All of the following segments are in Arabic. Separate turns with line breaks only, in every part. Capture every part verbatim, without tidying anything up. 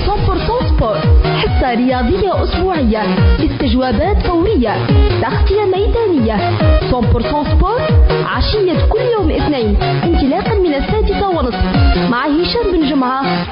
مية بالمية سبور، حصة رياضية أسبوعية باستجوابات فورية، تغطية ميدانية. مية بالمية سبور عشية كل يوم اثنين انطلاقا من السادسة ونصف مع هشام بن جمعة.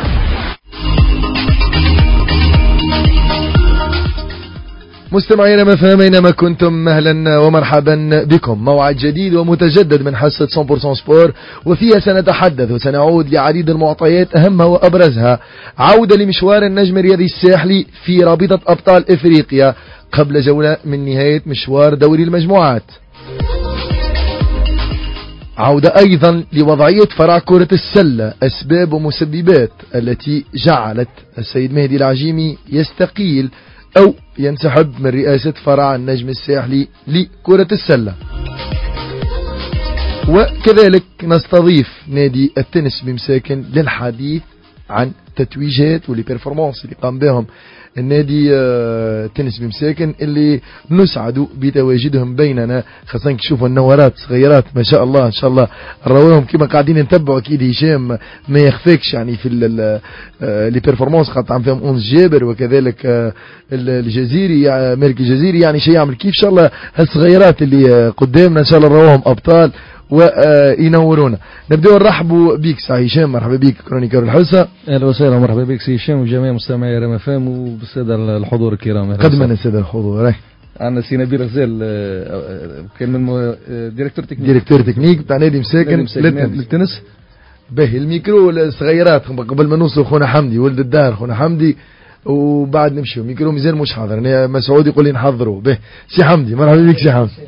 مستمعينا مفهم أينما كنتم، أهلا ومرحبا بكم. موعد جديد ومتجدد من حصة مية بالمية سبور، وفيها سنتحدث وسنعود لعديد المعطيات أهمها وأبرزها. عودة لمشوار النجم الرياضي الساحلي في رابطة أبطال إفريقيا قبل جولة من نهاية مشوار دوري المجموعات. عودة أيضا لوضعية فرع كرة السلة، أسباب ومسببات التي جعلت السيد مهدي العجيمي يستقيل أو ينسحب من رئاسة فرع النجم الساحلي لكرة السلة. وكذلك نستضيف نادي التنس بمساكن للحديث عن تتويجات والبرفورمانس اللي قام بهم النادي التنس بمساكن، اللي نسعد بتواجدهم بيننا، خاصة نشوفوا النورات صغيرات ما شاء الله ان شاء الله نراوهم كما قاعدين نتبعوا. اكيد هشام ما يخفيكش يعني في لي بيرفورمانس خاطر عم فيهم أونس جابر، وكذلك الجزيري مالك الجزيري، يعني شيء يعمل كيف ان شاء الله هالصغيرات اللي قدامنا ان شاء الله نراوهم ابطال وينورونا. نبدأ نرحبوا بيك سي هشام، مرحبا بيك كرونيكور الحصة.
اهلا وسهلا، مرحبا بك سي هشام وجميع مستمعي رام اف ام وبالساده الحضور الكرام.
قدما الساده الحضور.
عندنا سي نبيل غزال كان من ديريكتور تكنيك
ديريكتور تكنيك تاع نادي مساكن
للتنس.
باهي الميكرو الصغيرات قبل ما نوصل خونا حمدي ولد الدار، خونا حمدي وبعد نمشيو ميكرو ميزان مش حاضر، مسعود يقول لي نحضروا به. سي حمدي مرحبا بك سي حمدي.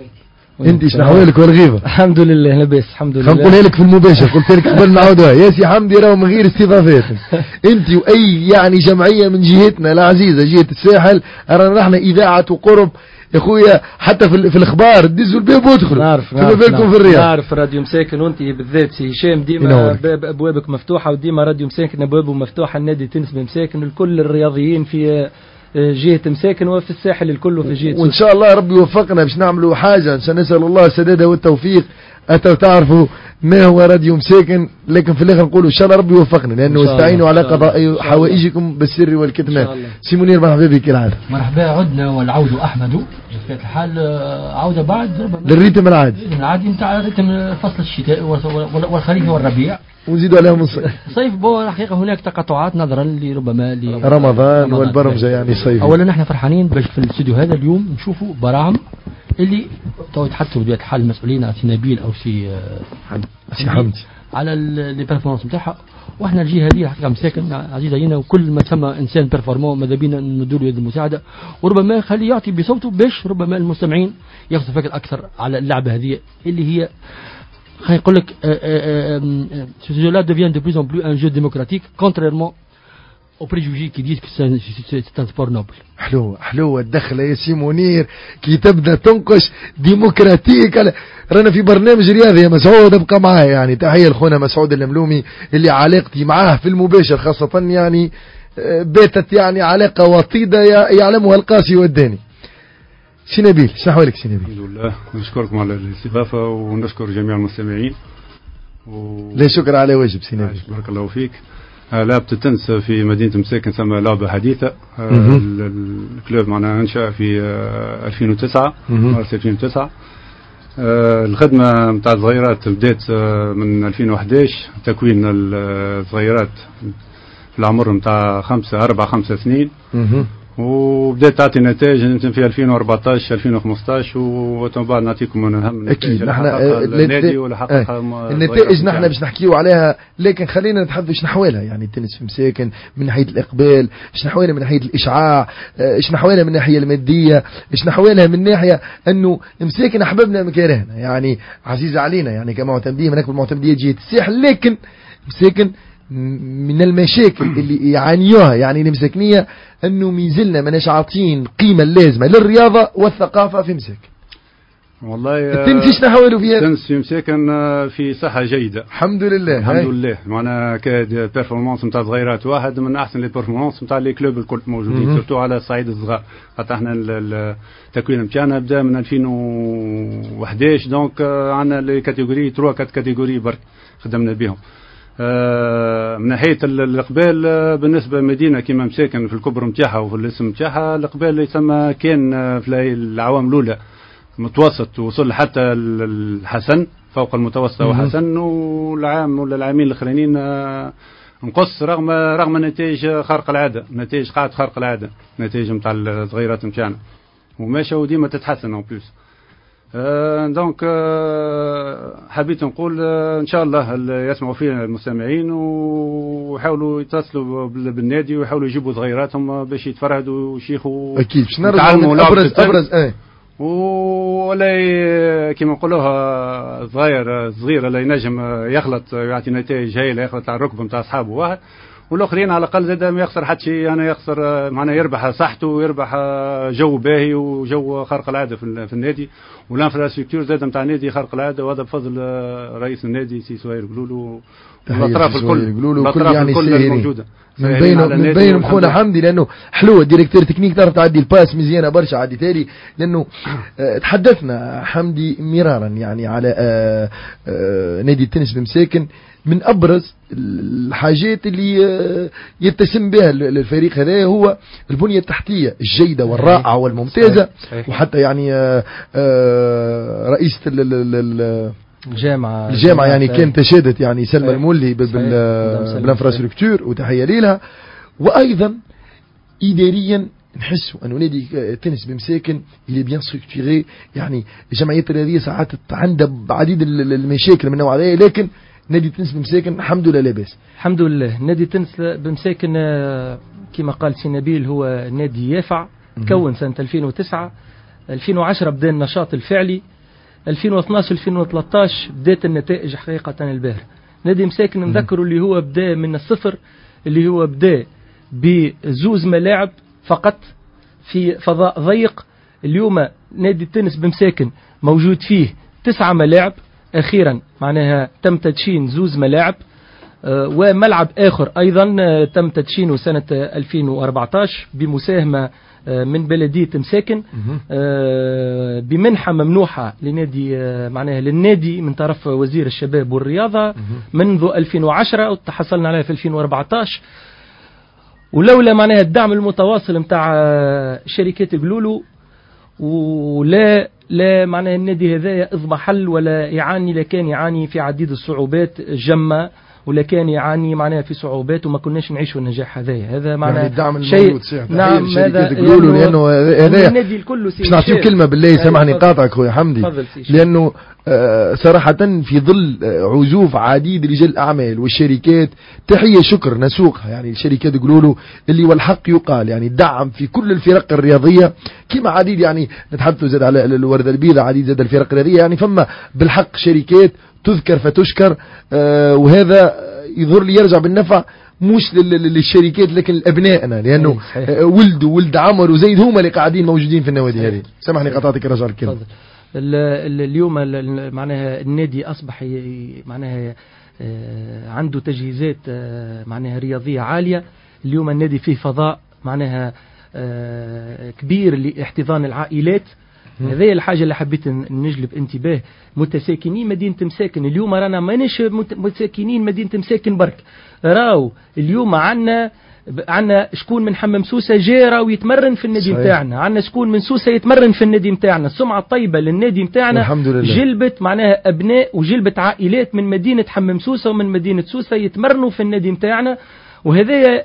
انت شنو احوالك والغيبه؟
الحمد لله لاباس الحمد لله.
نقولها لك في المباشر، قلت لك قبل نعاودوها يا سي حمدي راهو من غير استضافات. انت واي يعني جمعيه من جهتنا العزيزه جهه الساحل، رانا نحن اذاعه وقرب يا خويا، حتى في, في الاخبار دزوا الباب وادخلوا.
نعرف
نعرف, بالكم في الرياض.
نعرف راديو مساكن وانت بالذات سي هشام ديما باب ابوابك مفتوحه، وديما راديو مساكن ابوابه مفتوحه. النادي التنس بمساكن الكل الرياضيين في جهة مساكن وفي الساحل الكل وفي جهة،
وإن شاء الله ربي يوفقنا باش نعملوا حاجة. سنسأل الله السداد والتوفيق. أتوا تعرفوا ما هو راديو مساكن، لكن في الآخر نقولوا إن شاء الله ربي يوفقنا، لأنه استعينوا على قضاء حوائجكم بالسر والكتمان. سي منير مرحبا بك كالعادة.
مرحبا، عدنا والعود أحمد بطبيعة الحال، عودة بعد
للريتم العادي
العادي نتاع ريتم فصل الشتاء والخريف والربيع،
ونزيدوا عليهم الصيف.
صيف بو الحقيقة هناك تقاطعات نظرا لربما
رمضان والبرمجة يعني صيف.
أولا نحن فرحانين باش في الاستوديو هذا اليوم نشوفوا براعم اللي تو يتحدثوا بطبيعة الحال المسؤولين سي نبيل أو سي
سي حمدي
على لي بيرفورمانس نتاعها، واحنا الجهه هذه الحقيقه مساكن عزيزه علينا، وكل ما تسمى انسان بيرفورمون ماذا بينا ندور له يد المساعده، وربما خليه يعطي بصوته باش ربما المستمعين ياخذوا فكره اكثر على اللعبه هذه اللي هي خلينا نقول لك ce jeu-là devient de plus en plus un jeu démocratique contrairement aux préjugés qui disent que c'est un sport noble.
حلوة حلوة الدخلة يا سي منير كي تبدا تنقش ديمقراطيك. رانا في برنامج رياضي يا مسعود، ابقى معايا. يعني تحية لخونا مسعود الملومي اللي علاقتي معاه في المباشر خاصة يعني باتت يعني علاقة وطيدة يعلمها القاسي والداني. سي نبيل شنو احوالك سي نبيل؟
الحمد لله، نشكركم على الاستضافة ونشكر جميع المستمعين
و... لا شكر على واجب سي نبيل.
بارك الله فيك. لعبة التنس في مدينة مساكن ثم لعبة حديثة. الكلوب معنا أنشأ في ألفين وتسعة مارس ألفين وتسعة. الخدمة متاع الصغيرات بدأت من ألفين وأحد عشر، تكوين الصغيرات في العمر متاع خمسة أربعة خمسة سنين، وبدأت تعطي نتائج يمكن في ألفين وأربعطاش ألفين وخمسطاش، ومن بعد نعطيكم من أهم
أكيد نحن النادي ولا حقق النتائج نحن باش نحكيو عليها، لكن خلينا نتحدث ايش نحوالها. يعني التنس في مساكن من ناحية الإقبال، ايش نحوالها من ناحية الإشعاع، ايش نحوالها من الناحية المادية، ايش نحوالها من ناحية أنه مساكن أحبابنا مكارهنا، يعني عزيزة علينا يعني كمعتمدية من أكبر معتمدية جهة الساحل، لكن مساكن من المشاكل اللي يعانيوها يعني المساكنية أنه ميزلنا مناش عاطين قيمة اللازمة للرياضة والثقافة في مساكن.
والله
التنس نحاولوا فيها.
التنس في مساكن في صحة جيدة
الحمد لله
الحمد هاي. لله معنا كاد بيرفورمانس نتاع صغيرات واحد من أحسن لي بيرفورمانس نتاع لي كلوب الكل موجودين، سورتو على الصعيد الصغار. حتى احنا التكوين نتاعنا بدا من ألفين وأحد عشر، دونك عندنا لي كاتيجوري ثلاثة كات كاتيجوري برك خدمنا بهم. من ناحيه الاقبال بالنسبه لمدينه كما مساكن في الكبر نتاعها وفي الاسم نتاعها، الاقبال يسمى كان في العوام الاولى متوسط وصل حتى الحسن فوق المتوسط وحسن، والعام ولا العامين الاخرين نقص رغم رغم نتائج خارق العاده، نتائج قاعد خارق العاده، نتائج نتاع الصغيرات نتاعنا وماشيه وديما تتحسن اون بلوس. آه دونك آه حبيت نقول آه ان شاء الله يسمعوا فينا المستمعين ويحاولوا يتصلوا بالنادي ويحاولوا يجيبوا صغيراتهم باش يتفرهدوا ويشيخوا
اكيد باش نرجعوا ابرز ابرز ايه
ولا كما نقولوها صغير صغير لا ينجم يخلط يعطي نتائج هايله، يخلط على الركب نتاع اصحابه واحد، والاخرين على الاقل زاد ما يخسر حتى شيء، انا يخسر معناها يربح صحته ويربح جو باهي وجو خارق العاده في النادي، والانفراستركتور زاد نتاع النادي خارق العاده، وهذا بفضل رئيس النادي سي سهير قلولو والاطراف الكل الاطراف
يعني
الكل الموجوده
من بينهم من بينهم خونا حمدي، لانه حلوه ديريكتور تكنيك تعرف تعدي الباس مزيانه برشا عادي تالي، لانه اه تحدثنا حمدي مرارا يعني على اه اه نادي التنس بمساكن، من ابرز الحاجات اللي اه يتسم بها الفريق هذا هو البنيه التحتيه الجيده والرائعه والممتازه، وحتى يعني اه اه رئيسه
الجامعة
الجامعة يعني كان تشادت يعني سلمى المولي بالانفراستركتور وتحية لها. وأيضا إداريا نحس أنه نادي التنس بمساكن اللي بيان ستركتوري، يعني الجمعيات الرياضية ساعات عندها عديد المشاكل من النوع هذا، لكن نادي التنس بمساكن الحمد لله لاباس.
الحمد لله. نادي التنس بمساكن كما قال سي نبيل هو نادي يافع، تكون سنة ألفين وتسعة، ألفين وعشرة بدأ النشاط الفعلي، ألفين واثناش ألفين وثلاثطاش بدأت النتائج حقيقة الباهرة. نادي مساكن نذكروا اللي هو بدأ من الصفر، اللي هو بدأ بزوز ملاعب فقط في فضاء ضيق. اليوم نادي التنس بمساكن موجود فيه تسعة ملاعب، أخيرا معناها تم تدشين زوز ملاعب، آه وملعب آخر أيضا آه تم تدشينه سنة ألفين وأربعطاش بمساهمة من بلدية مساكن، آه بمنحة ممنوحة لنادي آه معناها للنادي من طرف وزير الشباب والرياضة منذ ألفين وعشرة وتحصلنا عليها في ألفين وأربعطاش. ولولا معناها الدعم المتواصل متاع آه شركات قلولو ولا لا معناها النادي هذا اضمحل ولا يعاني، لكان يعاني في عديد الصعوبات جمة، ولا كان يعاني معناها في صعوبات وما كناش نعيشوا النجاح هذايا. هذا معناها
يعني الدعم
شيء
نعم هذا يقولوا لانه هذا
النادي الكل
باش نعطيك كلمه بالله سامحني قاطعك خويا حمدي، لانه آه صراحه في ظل عزوف عديد رجال الاعمال والشركات، تحيه شكر نسوقها يعني الشركات يقولوا اللي والحق يقال يعني الدعم في كل الفرق الرياضيه كما عديد، يعني نتحدثوا زاد على الورده البيضاء عديد زاد الفرق الرياضيه، يعني فما بالحق شركات تذكر فتشكر، آه وهذا يظهر لي يرجع بالنفع مش للشركات لكن لأبنائنا، لأنه آه ولدوا ولد عمر وزيد هما اللي قاعدين موجودين في النوادي هذه. سامحني قطعتك رجع الكلمة.
اليوم معناها النادي أصبح معناها آه عنده تجهيزات آه معناها رياضية عالية. اليوم النادي فيه فضاء معناها آه كبير لاحتضان العائلات. هذه الحاجة اللي حبيت نجلب انتباه متساكنين مدينة مساكن. اليوم رانا مانيش متساكنين مدينة مساكن برك، راو اليوم عنا عنا شكون من حمام سوسة جاي راو يتمرن في النادي متاعنا، عنا شكون من سوسة يتمرن في النادي متاعنا. السمعة الطيبة للنادي متاعنا جلبت معناها أبناء وجلبت عائلات من مدينة حمام سوسة ومن مدينة سوسة يتمرنوا في النادي متاعنا، وهذا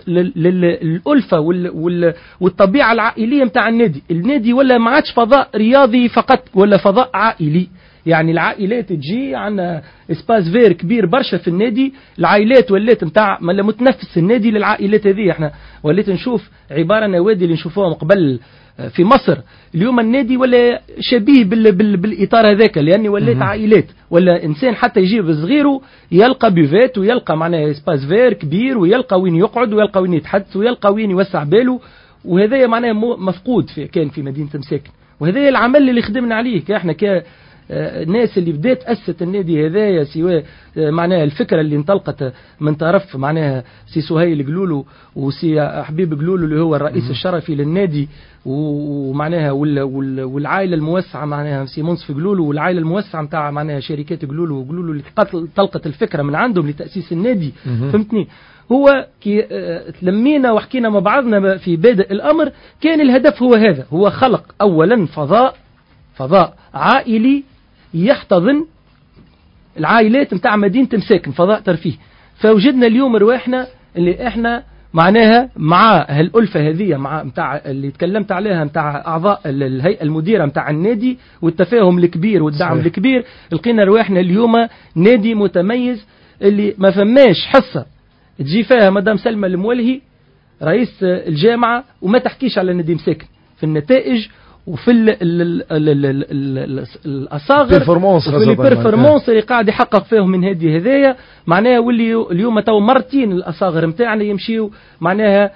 للألفة والطبيعة العائلية متاع النادي. النادي ولا ما عادش فضاء رياضي فقط ولا فضاء عائلي، يعني العائلات تجي عندنا اسباس فير كبير برشا في النادي، العائلات ولات متاع ملا متنفس النادي للعائلات هذه. احنا وليت نشوف عبارة نوادي اللي نشوفوهم قبل في مصر، اليوم النادي ولا شبيه بال بال بالإطار هذاك، لأني وليت عائلات ولا إنسان حتى يجيب صغيره يلقى بيفات ويلقى معناه سباس فير كبير ويلقى وين يقعد ويلقى وين يتحدث ويلقى وين يوسع باله، وهذا معناه مفقود في كان في مدينة مساكن. وهذا العمل اللي خدمنا عليه احنا ك الناس اللي بدات أسست النادي هذايا سواء معناها الفكرة اللي انطلقت من طرف معناها سي سهيل قلولو وسي حبيب قلولو اللي هو الرئيس الشرفي للنادي ومعناها والعائلة الموسعة معناها سي منصف قلولو والعائلة الموسعة متاع معناها شركات قلولو وقلولو اللي طلقت الفكرة من عندهم لتأسيس النادي. فهمتني؟ هو كي تلمينا وحكينا مع بعضنا في بادئ الأمر كان الهدف هو هذا، هو خلق أولا فضاء فضاء عائلي يحتضن العائلات متاع مدينة مساكن، فضاء ترفيه. فوجدنا اليوم رواحنا اللي احنا معناها مع هالألفة هذه مع متاع اللي تكلمت عليها متاع أعضاء الهيئة المديرة متاع النادي والتفاهم الكبير والدعم صحيح. الكبير لقينا رواحنا اليوم نادي متميز اللي ما فماش حصة تجي فيها مدام سلمى المولهي رئيس الجامعة وما تحكيش على نادي مساكن في النتائج وفي ال ال ال ال ال الأصاغر وفي البرفورمانس اللي قاعد يحقق فيهم من هذه هذايا معناها واللي اليوم تو مرتين الأصاغر متاعنا يمشيوا معناها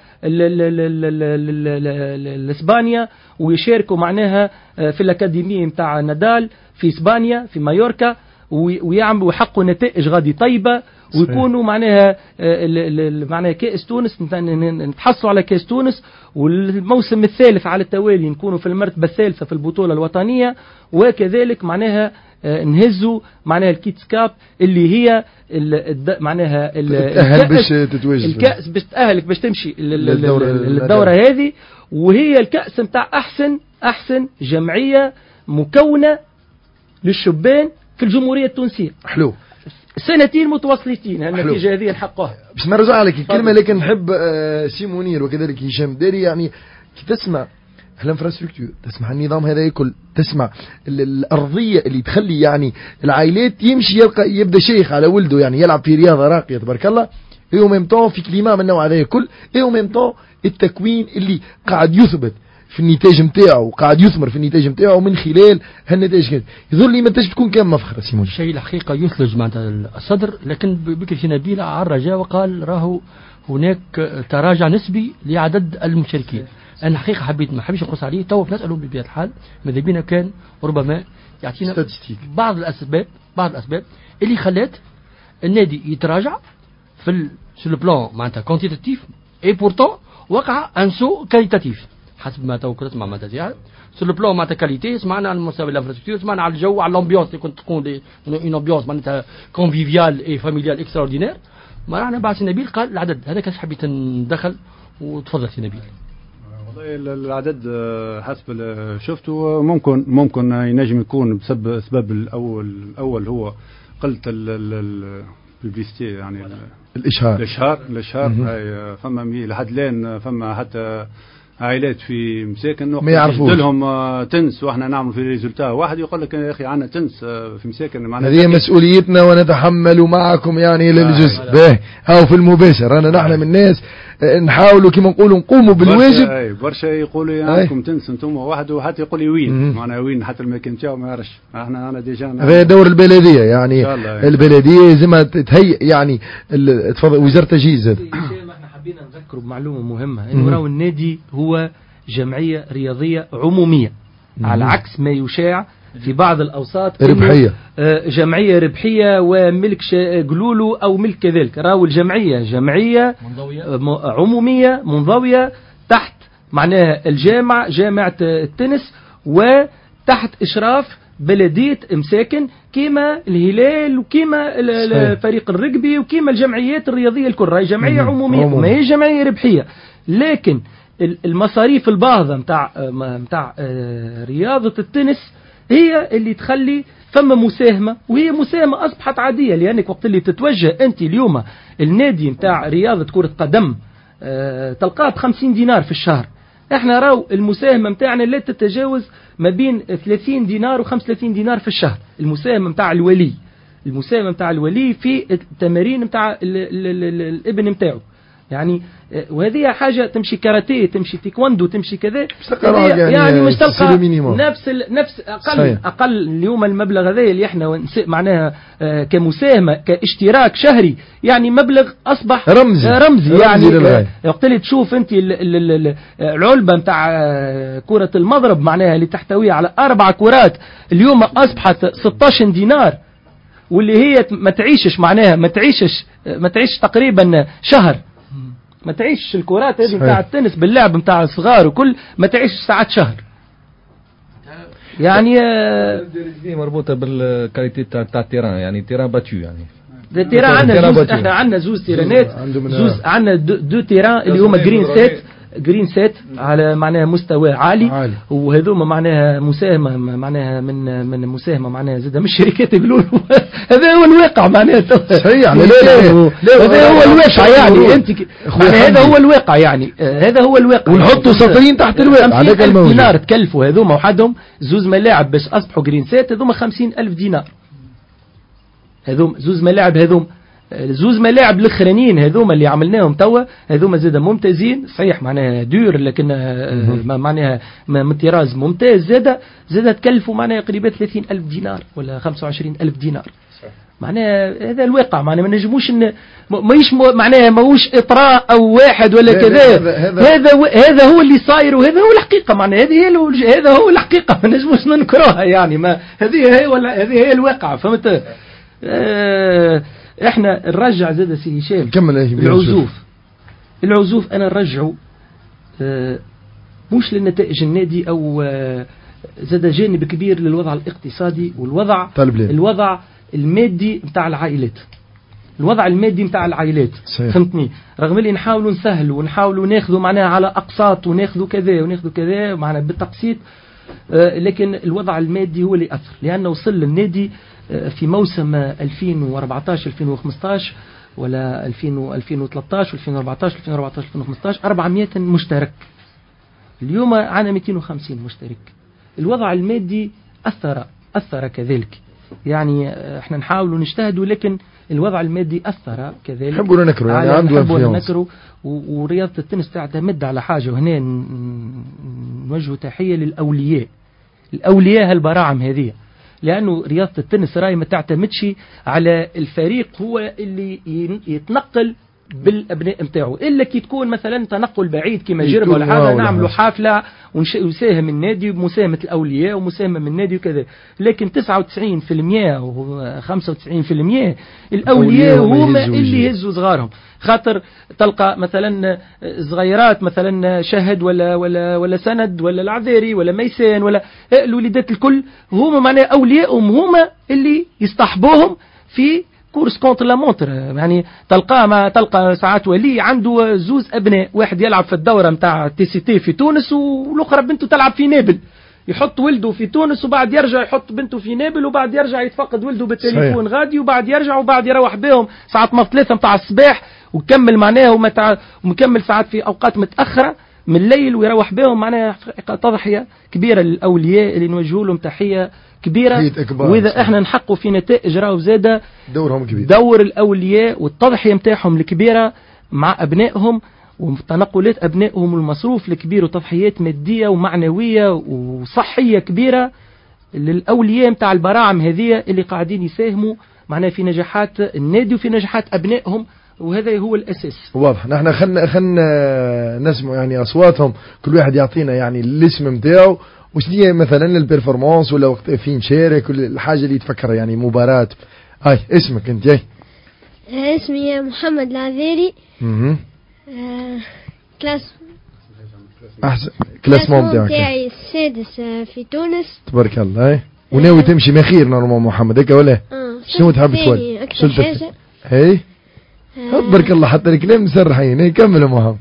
لإسبانيا ويشاركوا معناها في الأكاديمية متاع نادال في إسبانيا في مايوركا ويعملوا ويحققوا نتائج غادي طيبة ويكونوا معناها معناها كأس تونس نتحصلوا على كأس تونس والموسم الثالث على التوالي نكونوا في المرتبة الثالثة في البطولة الوطنية وكذلك معناها نهزوا معناها الكيتس كاب اللي هي معناها
تتأهل باش تتواجد
الكأس باش تأهلك باش تمشي للدورة هذه وهي الكأس متاع أحسن أحسن جمعية مكونة للشبان في الجمهورية التونسية.
حلو.
سنتين متواصلتين النتيجة هذه نحققها.
باش نرجع عليك الكلمة لكن نحب سي منير وكذلك هشام داري يعني كي تسمع الانفراستركتور تسمع النظام هذا يكل تسمع الأرضية اللي تخلي يعني العائلات يمشي يلقى يبدأ شيخ على ولده يعني يلعب في رياضة راقية تبارك الله ايو ميم طون في كلمة من النوع هذا يكل ايو ميم طون التكوين اللي قاعد يثبت في النتاج نتاعو وقاعد يثمر في النتاج نتاعو من خلال هالنتاج كده يظل لي ما تجي تكون كم مفخرة سيمون
شيء الحقيقة يثلج مع الصدر لكن بكر في نبيل عرجا وقال راهو هناك تراجع نسبي لعدد المشاركين. أنا الحقيقة حبيت ما حبيش نقص عليه تو نسأله بطبيعة الحال ماذا بينا كان ربما يعطينا بعض الأسباب بعض الأسباب اللي خلت النادي يتراجع في سو لو بلان معناتها كونتيتاتيف اي بورتون وقع ان سو كاليتاتيف حسب ما تو كنت تسمع معناتها زيادة سو لو بلان معناتها كاليتي سمعنا على مستوى الانفراستركتور سمعنا على الجو على الامبيونس اللي كنت تكون اون امبيونس معناتها كونفيفيال اي فاميليال اكستراوردينير. ما رحنا بعد سي نبيل قال العدد هذا كاش حبيت ندخل وتفضل سي نبيل.
والله العدد حسب شفته ممكن ممكن ينجم يكون بسبب اسباب الاول الاول هو قله البيبليستي يعني
الاشهار
الاشهار الاشهار هاي فما لحد لين فما حتى عائلات في مساكن
ما يعرفوش
لهم تنس واحنا نعمل في ريزولتا واحد يقول لك يا اخي عندنا تنس في مساكن معناها
هذه مسؤوليتنا ونتحمل معكم يعني للجزء آه باهي هاو في المباشر انا نحن من الناس نحاولوا كما نقولوا نقوموا بالواجب
اي برشا يقولوا عندكم تنس انتم واحد وحتى يقول لي وين معناها وين حتى المكان تاعو ما يعرفش احنا انا ديجا
هذا دور البلديه يعني البلديه لازم تهيئ يعني تفضل وزاره التجهيز
احنا حبينا نذكروا بمعلومه مهمه انه راهو النادي هو جمعيه رياضيه عموميه على عكس ما يشاع في بعض الأوساط
ربحية
جمعية ربحية وملك قلولو أو ملك كذلك. راهو الجمعية جمعية عمومية منضوية تحت معناها الجامعة جامعة التنس وتحت إشراف بلدية مساكن كيما الهلال وكيما فريق الرجبي وكيما الجمعيات الرياضية الكل. راهي جمعية عمومية وما هي جمعية ربحية لكن المصاريف الباهظة متاع متاع رياضة التنس هي اللي تخلي ثم مساهمة وهي مساهمة أصبحت عادية لأنك وقت اللي تتوجه أنت اليوم النادي متاع رياضة كرة قدم أه تلقاه بخمسين دينار في الشهر. احنا راو المساهمة متاعنا لا تتجاوز ما بين ثلاثين دينار وخمسة وثلاثين دينار في الشهر. المساهمة متاع الولي المساهمة متاع الولي في التمارين متاع الابن متاعه يعني وهذه حاجة تمشي كاراتيه، تمشي تيكواندو، تمشي كذا،
يعني,
يعني مش تلقى
نفس
ال نفس أقل صحيح. أقل اليوم المبلغ هذا اللي احنا معناها كمساهمة كاشتراك شهري يعني مبلغ أصبح
رمزي,
رمزي, رمزي يعني وقت اللي تشوف أنت العلبة نتاع كرة المضرب معناها اللي تحتوي على أربع كرات اليوم أصبحت ستة عشر دينار، واللي هي ما تعيشش معناها ما تعيشش ما تعيش تقريبا شهر، ما تعيش الكرات هذه بتاع التنس باللعب بتاع الصغار وكل ما تعيش ساعات شهر يعني
دي مربوطه بالكاليتي تاع تاع التيران يعني تيران باتيو يعني
التيران عندنا زوز احنا عندنا زوز تيرانات زوز عندنا دو, دو تيران اللي هما جرين سيت جرين سيت على معناها مستوى عالي, عالي. وهذوما معناها مساهمة معناها من من مساهمة معناها زاد مش شركات يقولوا هذا هو الواقع معناها
صحيح يعني
هذا هو الواقع يعني انت يعني هذا هو الواقع يعني هذا هو الواقع
ونحطوا سطرين تحت الواقع
هذاك الموجود دينار تكلفوا هذوما وحدهم زوز ملاعب باش اصبحوا جرين سيت هذوما خمسين ألف دينار هذوم زوز ملاعب هذوم زوز ملاعب الاخرانيين هذوما اللي عملناهم توا هذوما زاد ممتازين صحيح معناها دور لكن معناها من طراز ممتاز زاد زاد تكلفوا معناها قريبا ثلاثين ألف دينار ولا خمسة وعشرين ألف دينار معناها هذا الواقع معناها ما نجموش ماهيش معناها ماهوش اطراء او واحد ولا كذا هذا هذا هو اللي صاير وهذا هو الحقيقه معناها هذه هي هذا هو الحقيقه ما نجموش ننكروها يعني ما هذه هي ولا هذه هي الواقع فهمت اه احنا نرجع زاد سي هشام العزوف العزوف انا نرجعه اه مش للنتائج النادي او اه زاد جانب كبير للوضع الاقتصادي والوضع الوضع المادي نتاع العائلات الوضع المادي نتاع العائلات فهمتني رغم اللي نحاولوا نسهلوا ونحاولوا ناخذوا معناها على اقساط وناخذوا كذا وناخذوا كذا معناها بالتقسيط اه لكن الوضع المادي هو اللي اثر لانه وصل للنادي في موسم ألفين وأربعطاش ألفين وخمسطاش ولا ألفين ألفين وثلاثطاش ألفين وأربعطاش ألفين وأربعطاش ألفين وخمسطاش أربعمائة مشترك اليوم عنا مئتين وخمسين مشترك الوضع المادي أثر أثر كذلك يعني احنا نحاول نجتهد لكن الوضع المادي أثر كذلك
نحبوا نكروا يعني عنده
نكروا ورياضة التنس تعتمد على حاجة وهنا نوجه تحية للأولياء الأولياء هالبراعم هذه لأنه رياضة التنس راي ما تعتمدش على الفريق هو اللي يتنقل بالأبناء متاعه إلا كي تكون مثلا تنقل بعيد كما جرب ولا حاجة نعملوا حافلة ونساهم النادي بمساهمة الأولياء ومساهمة من النادي وكذا لكن تسعة وتسعين بالمئة وخمسة وتسعين بالمئة الأولياء هم اللي يهزوا صغارهم خاطر تلقى مثلا صغيرات مثلا شهد ولا ولا ولا سند ولا العذاري ولا ميسان ولا الوليدات الكل هم معناها أولياءهم هم اللي يصطحبوهم في كورس كونتر لا مونتر يعني تلقى ما تلقى ساعات ولي عنده زوز أبناء واحد يلعب في الدورة متاع تي سي تي في تونس والأخرى بنته تلعب في نابل يحط ولده في تونس وبعد يرجع يحط بنته في نابل وبعد يرجع يتفقد ولده بالتليفون غادي وبعد يرجع وبعد يروح بهم ساعات ما ثلاثة متاع الصباح وكمل معناه ومتع ومكمل ساعات في أوقات متأخرة من الليل ويروح بهم معناه تضحية كبيرة للأولياء اللي نوجه لهم تحية كبيرة وإذا احنا نحقوا في نتائج راهو زادة
دورهم كبير
دور الأولياء والتضحية متاعهم الكبيرة مع أبنائهم وتنقلات أبنائهم المصروف الكبير وتضحيات مادية ومعنوية وصحية كبيرة للأولياء متاع البراعم هذه اللي قاعدين يساهموا معنا في نجاحات النادي وفي نجاحات أبنائهم وهذا هو الأساس.
واضح. نحن خلنا خلنا نسمع يعني أصواتهم كل واحد يعطينا يعني الاسم متاعه وش دي مثلا البرفورمانس ولا وقت في نشارك ولا الحاجة اللي تفكرها يعني مباراة. هاي اسمك أنت جاي؟
اسمي محمد العذيري.
اها.
آه كلاس.
أحسن كلاس مو بتاعك.
بتاعي السادس في تونس.
تبارك الله. هاي. وناوي تمشي مخير نورمال محمد هيك ولا؟
اه.
شنو تحب تقول؟
أكثر حاجة.
هاي. تبارك الله حتى الكلام مسرحين. هاي كمل محمد.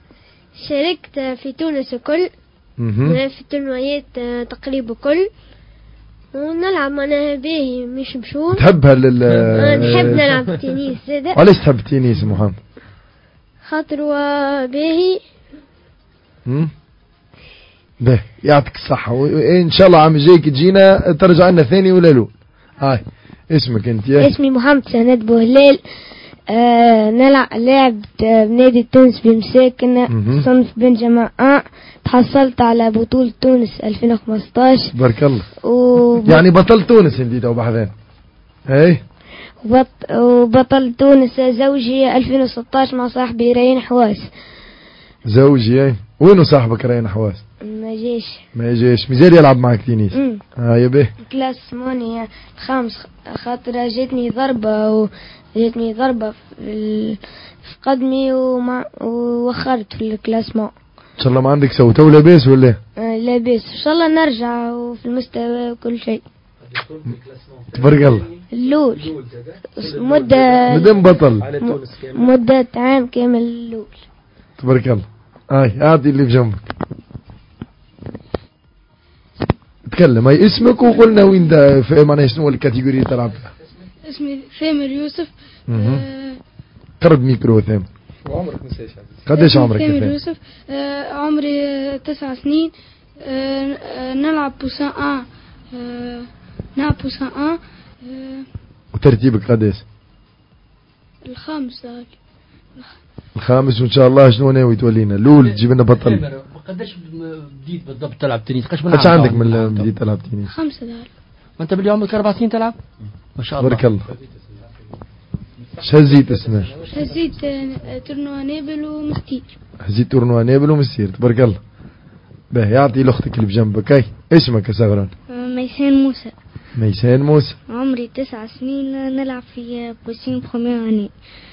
شاركت في تونس الكل. اها. في التورنيات تقريبا كل. ونلعب معناها باهي مش مشهور.
تحب هال
نحب نلعب تنس زادا.
علاش تحب التنس محمد؟
خاطر باهي.
امم باهي يعطيك الصحة وإن شاء الله عام الجاي كي تجينا ترجع لنا ثاني ولا لو. هاي اسمك أنت يا؟
اسمي محمد سند بوهلال. آه نلعب لعبت بنادي تونس بمساكن صنف بنجمع أ تحصلت على بطولة تونس ألفين وخمسطاش.
بارك الله.
وب...
يعني بطل تونس انت تو بحذان. اي
وبط... وبطل تونس زوجي ألفين وستطاش مع صاحبي ريان حواس.
زوجي اي وينو صاحبك ريان حواس؟
ما جيش
ما جيش مازال يلعب معك تنس. اه يا به
كلاس ثمانية الخامس خاطر جاتني ضربة وجاتني ضربة في قدمي ومع ووخرت في الكلاسمون.
ان شاء الله ما عندك سوته ولا لاباس ولا؟
آه لاباس ان شاء الله نرجع وفي المستوى وكل شيء.
تبارك الله.
اللول مدة
مدام بطل
مدة عام كامل اللول.
تبارك الله. هاي اعطي اللي في جنبك. تكلم هاي اسمك وقلنا وين ده في معناها شنو الكاتيجوري اللي تلعب فيها.
اسمي ثامر يوسف.
أه قرب ميكرو ثامر.
وعمرك نسيش
قديش عمرك
ثامر يوسف؟ آه عمري تسع سنين. آه آه نلعب بوسان آ. آه نلعب بوسان آ. آه
وترتيبك قديش؟
الخامس هاي.
الخامس وان شاء الله شنو ناوي تولينا؟ لول تجيب لنا بطل.
قداش بديت بالضبط تلعب تنس؟
قداش عندك من بديت تلعب تنس؟
خمسة دار.
ما انت باليوم عمرك اربع سنين تلعب؟ ما شاء الله.
بارك الله. شهزيت اسمه؟
هزيت تورنوا نابل ومستير.
هزيت تورنوا نابل ومستير. تبارك الله. باهي يعطي لاختك اللي بجنبك. اي اسمك يا صغران؟
ميسان موسى.
ميسان موسى.
عمري تسع سنين نلعب في بوسين بخمير اني.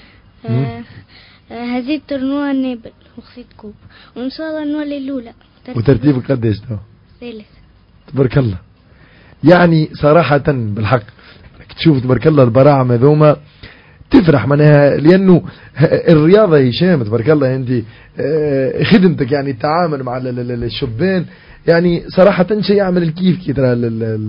آه هزيت تورنوا نابل وخذيت كوب وان شاء الله نولي الاولى.
وترتيبك قديش تو؟
ثالث.
تبارك الله. يعني صراحة بالحق تشوف تبارك الله البراعم هذوما تفرح منها لأنه الرياضة هشام تبارك الله أنت خدمتك يعني التعامل مع الشبان يعني صراحة شيء يعمل الكيف كي ترى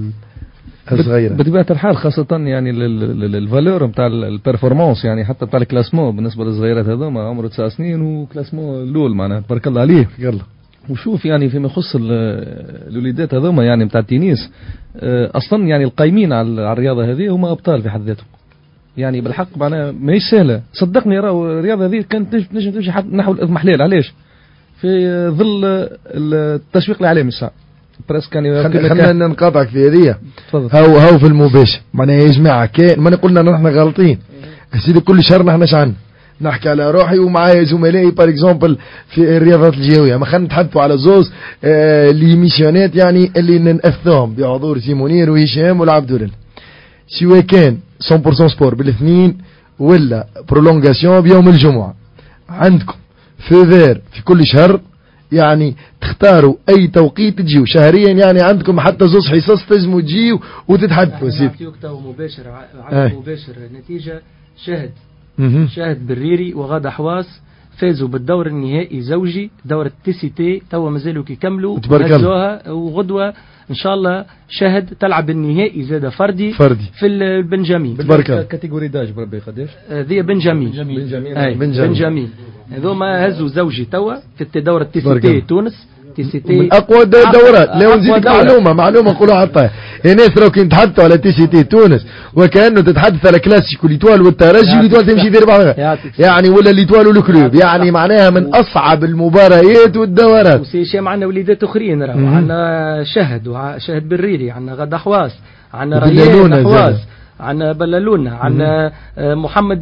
الصغيرة
بطبيعة الحال خاصة يعني الفالور بتاع البرفورمانس يعني حتى بتاع الكلاسمون بالنسبة للصغيرات هذوما عمره تسع سنين وكلاسمون لول معناها تبارك الله عليه.
يلا
وشوف يعني فيما يخص الوليدات هذوما يعني بتاع التنس اصلا يعني القايمين على الرياضه هذه هم ابطال في حد ذاتهم يعني بالحق معناها ماهيش سهله صدقني. راهو الرياضه هذه كانت نجم تمشي نحو الاضمحلال. علاش؟ في ظل التسويق الاعلامي الساعه بريس كان
خلينا نقاطعك في هذه. هاو هاو في المباشر معناها يا جماعه كان ما قلنا نحن غلطين سيدي كل شهر نحن شعن نحكي على روحي ومعايا زملائي بار اكزومبل في الرياضات الجويه ما خلينا نتحدثوا على زوز آه لي ميسيونات يعني اللي ننأثهم بحضور سيمونير وهشام والعبد لله سواء كان مية بالمية سبور بالاثنين ولا برولونغاسيون بيوم الجمعه. عندكم فيفير في كل شهر يعني تختاروا اي توقيت تجيو شهريا يعني عندكم حتى زوز حصص تزموا تجيو وتتحدثوا سيدي.
مباشر على مباشر نتيجه شهد شاهد بريري وغدا حواس فازوا بالدور النهائي زوجي دورة تي سي تي توا مازالوا كيكملوا وهزوها وغدوة ان شاء الله شاهد تلعب النهائي زاد فردي
فردي
في البنجامين
كاتيجوري داج بربي قداش
ذي بنجامين بنجامين بنجامين هذوما هزوا زوجي توا في دورة تي سي تي تونس
من اقوى الدورات. لو نزيدك معلومه معلومه نقولوا حطها الناس راهو كي نتحدثوا على تي سي تي تونس وكانه تتحدث على كلاسيكو ليتوال والترجي ليتوال تمشي دير بعضها يعني ولا ليتوال والكلوب يعني معناها من اصعب المباريات والدورات.
وسي شي معنا وليدات اخرين راهو عندنا شهد وشهد بالريري عندنا غدا حواس عندنا ريان حواس عندنا بلالونا عندنا محمد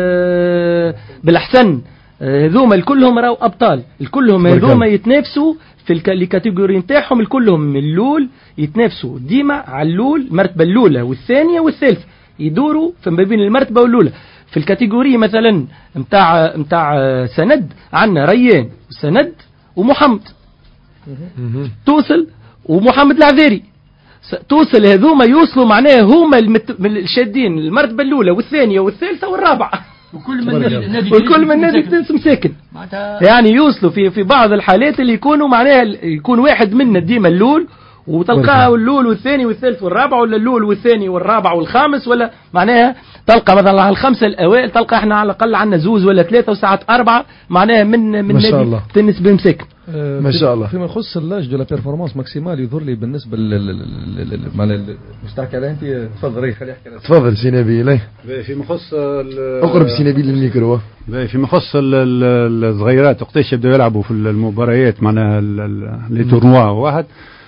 بالحسن هذوما الكلهم راهو ابطال الكلهم هذوما يتنافسوا في الكاتيجوري نتاعهم الكلهم من اللول يتنافسوا ديما على اللول المرتبه الاولى والثانيه والثالثه يدوروا ما بين المرتبه والاولى. في الكاتيجوري مثلا نتاع نتاع سند عندنا ريان وسند ومحمد توصل ومحمد العذاري توصل هذوما يوصلوا معناها هما الشادين المرتبه الاولى والثانيه والثالثه والرابعه
وكل من النادي
وكل من نادي تونس مساكن يعني يوصلوا في في بعض الحالات اللي يكونوا معناها يكون واحد منا ديما اللول وتلقاه اللول والثاني والثالث والرابع ولا اللول والثاني والرابع والخامس ولا معناها تلقى مثلا على الخمسه الاوائل تلقى احنا على الاقل عندنا زوز ولا ثلاثه وساعات اربعه معناها من من نادي تونس بمساكن.
آه
ما شاء الله.
فيما يخص اللاج دو لا بيرفورمانس ماكسيمال يظهر لي بالنسبه للمستحكي عليه انت تفضل خليه يحكي.
تفضل سي نبيل.
فيما يخص
اقرب سي نبيل للميكرو.
فيما يخص الصغيرات وقتاش يبداو يلعبوا في المباريات معناها لي تورنوا واحد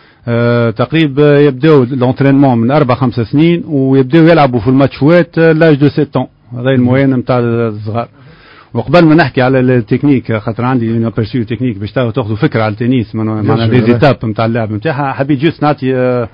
أه تقريبا يبداو لونترينمون من أربع خمس سنين ويبداو يلعبوا في الماتشوات لاج دو سبعة ans هذا الموين نتاع الصغار. وقبل ما نحكي على التكنيك خاطر عندي اون ابرسيو تكنيك باش تاخذوا فكره على التنس معناها لي زيتاب نتاع اللعب نتاعها حبيت جوست نعطي أه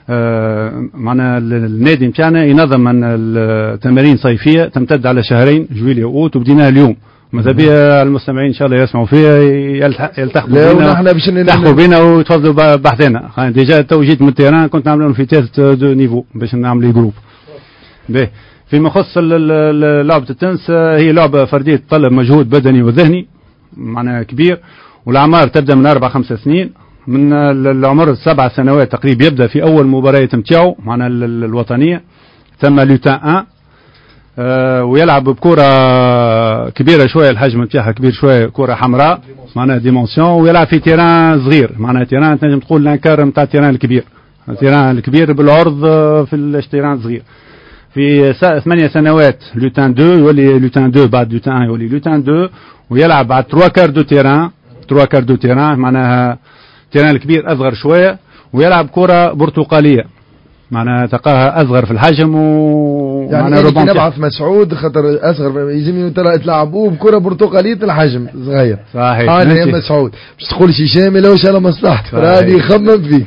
أه معناها النادي نتاعنا ينظم التمارين صيفيه تمتد على شهرين جويليا واوت وبديناها اليوم. ماذا بيا المستمعين ان شاء الله يسمعوا فيها يلتحقوا بينا يلتحقوا بينا ويتفضلوا بحثنا. ديجا تو جيت من التيران كنت نعمل في تيست دو نيفو باش نعمل جروب. باهي فيما يخص لعبة التنس هي لعبة فردية تطلب مجهود بدني وذهني معناها كبير والاعمار تبدا من اربع خمس سنين. من العمر سبع سنوات تقريبا يبدا في اول مباريات نتاعو معناها الوطنيه ثم لوتان واحد أه ويلعب بكرة كبيرة شوية الحجم نتاعها كبير شوية كرة حمراء معناها ديمونسيون ويلعب في تيران صغير معناها تيران تنجم تقول لانكار نتاع التيران الكبير التيران الكبير بالعرض في التيران الصغير. في ثمانية سنوات لوتان اثنين يولي لوتان اثنين بعد لوتان واحد يولي لوتان اثنين ويلعب بعد ثلاثة كار دو تيران ثلاثة كار دو تيران معناها التيران الكبير أصغر شوية ويلعب كرة برتقالية معناها تلقاها اصغر في الحجم و
يعني ربما نبعث مسعود خاطر اصغر يلزم تلعبوه بكره برتقاليه الحجم صغير.
صحيح.
انا يا مسعود باش تقول شي هشام لوش على مصلحتك راني يخمم فيك.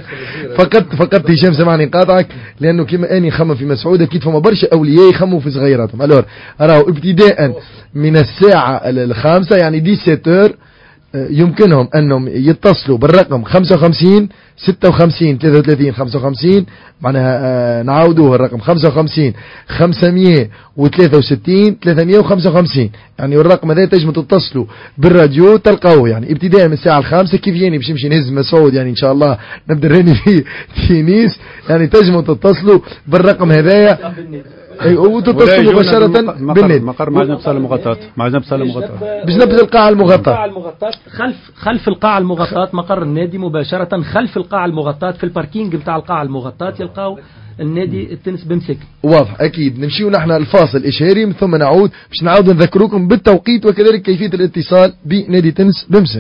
فقط فقط هشام سامحني نقاطعك لانه كما اني نخمم في مسعود اكيد فما برشا اولياء يخمموا في صغيراتهم. الور راهو ابتداء من الساعه الخامسه يعني سبعة عشر يمكنهم انهم يتصلوا بالرقم خمسة وخمسين ستة وخمسين ثلاثة وثلاثين خمسة وخمسين معناها آه نعاودوه الرقم خمسة وخمسين خمسمية وثلاثة وستين ثلاثمية وخمسة وخمسين يعني الرقم هذا تجمع تتصلوا بالراديو تلقاوه يعني ابتداء من الساعة الخامسة كيف يعني باش نمشي نهز مسعود يعني ان شاء الله نبدا راني في تينيس يعني تجمعوا تتصلوا بالرقم هذايا وتتصلوا مباشرة بالنت.
مقر معجنة بصالة مغطاة معجنة بصالة مغطاة
باش نبدا القاعة المغطاة
خلف خلف القاعة المغطاة مقر النادي مباشرة خلف القاعة المغطاة في الباركينج بتاع القاعة المغطاة يلقاو النادي التنس بمسك.
واضح اكيد. نمشيو نحن الفاصل اشهاري ثم نعود باش نعاود نذكركم بالتوقيت وكذلك كيفية الاتصال بنادي تنس بمسك.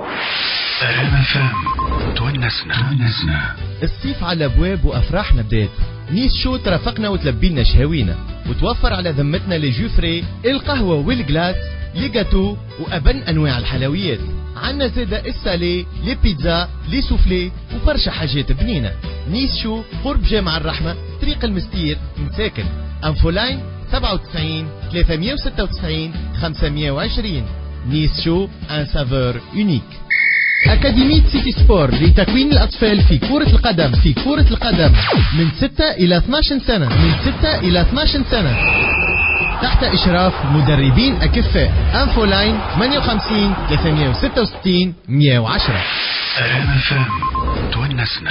الصيف على ابواب وافراحنا بدات. نيس شو ترافقنا وتلبي لنا شهاوينا وتوفر على ذمتنا لي جوفري القهوة والجلاس لي جاتو وأبن أنواع الحلويات. عنا زادة السالي لي بيتزا لي سوفلي وبرشا حاجات بنينة. نيس شو قرب جامع الرحمة طريق المستير مساكن. أنفولاين سبعة وتسعين ثلاثمية وستة وتسعين خمسمية وعشرين. نيس شو ان سافور يونيك. أكاديمية سيتي سبور لتكوين الأطفال في كرة القدم في كرة القدم من ستة إلى اثناشر سنة من ستة إلى اثناشر سنة تحت إشراف مدربين أكفاء. أنفولاين ثمانية وخمسين ثلاثمية وستة وستين مية وعشرة. تونسنا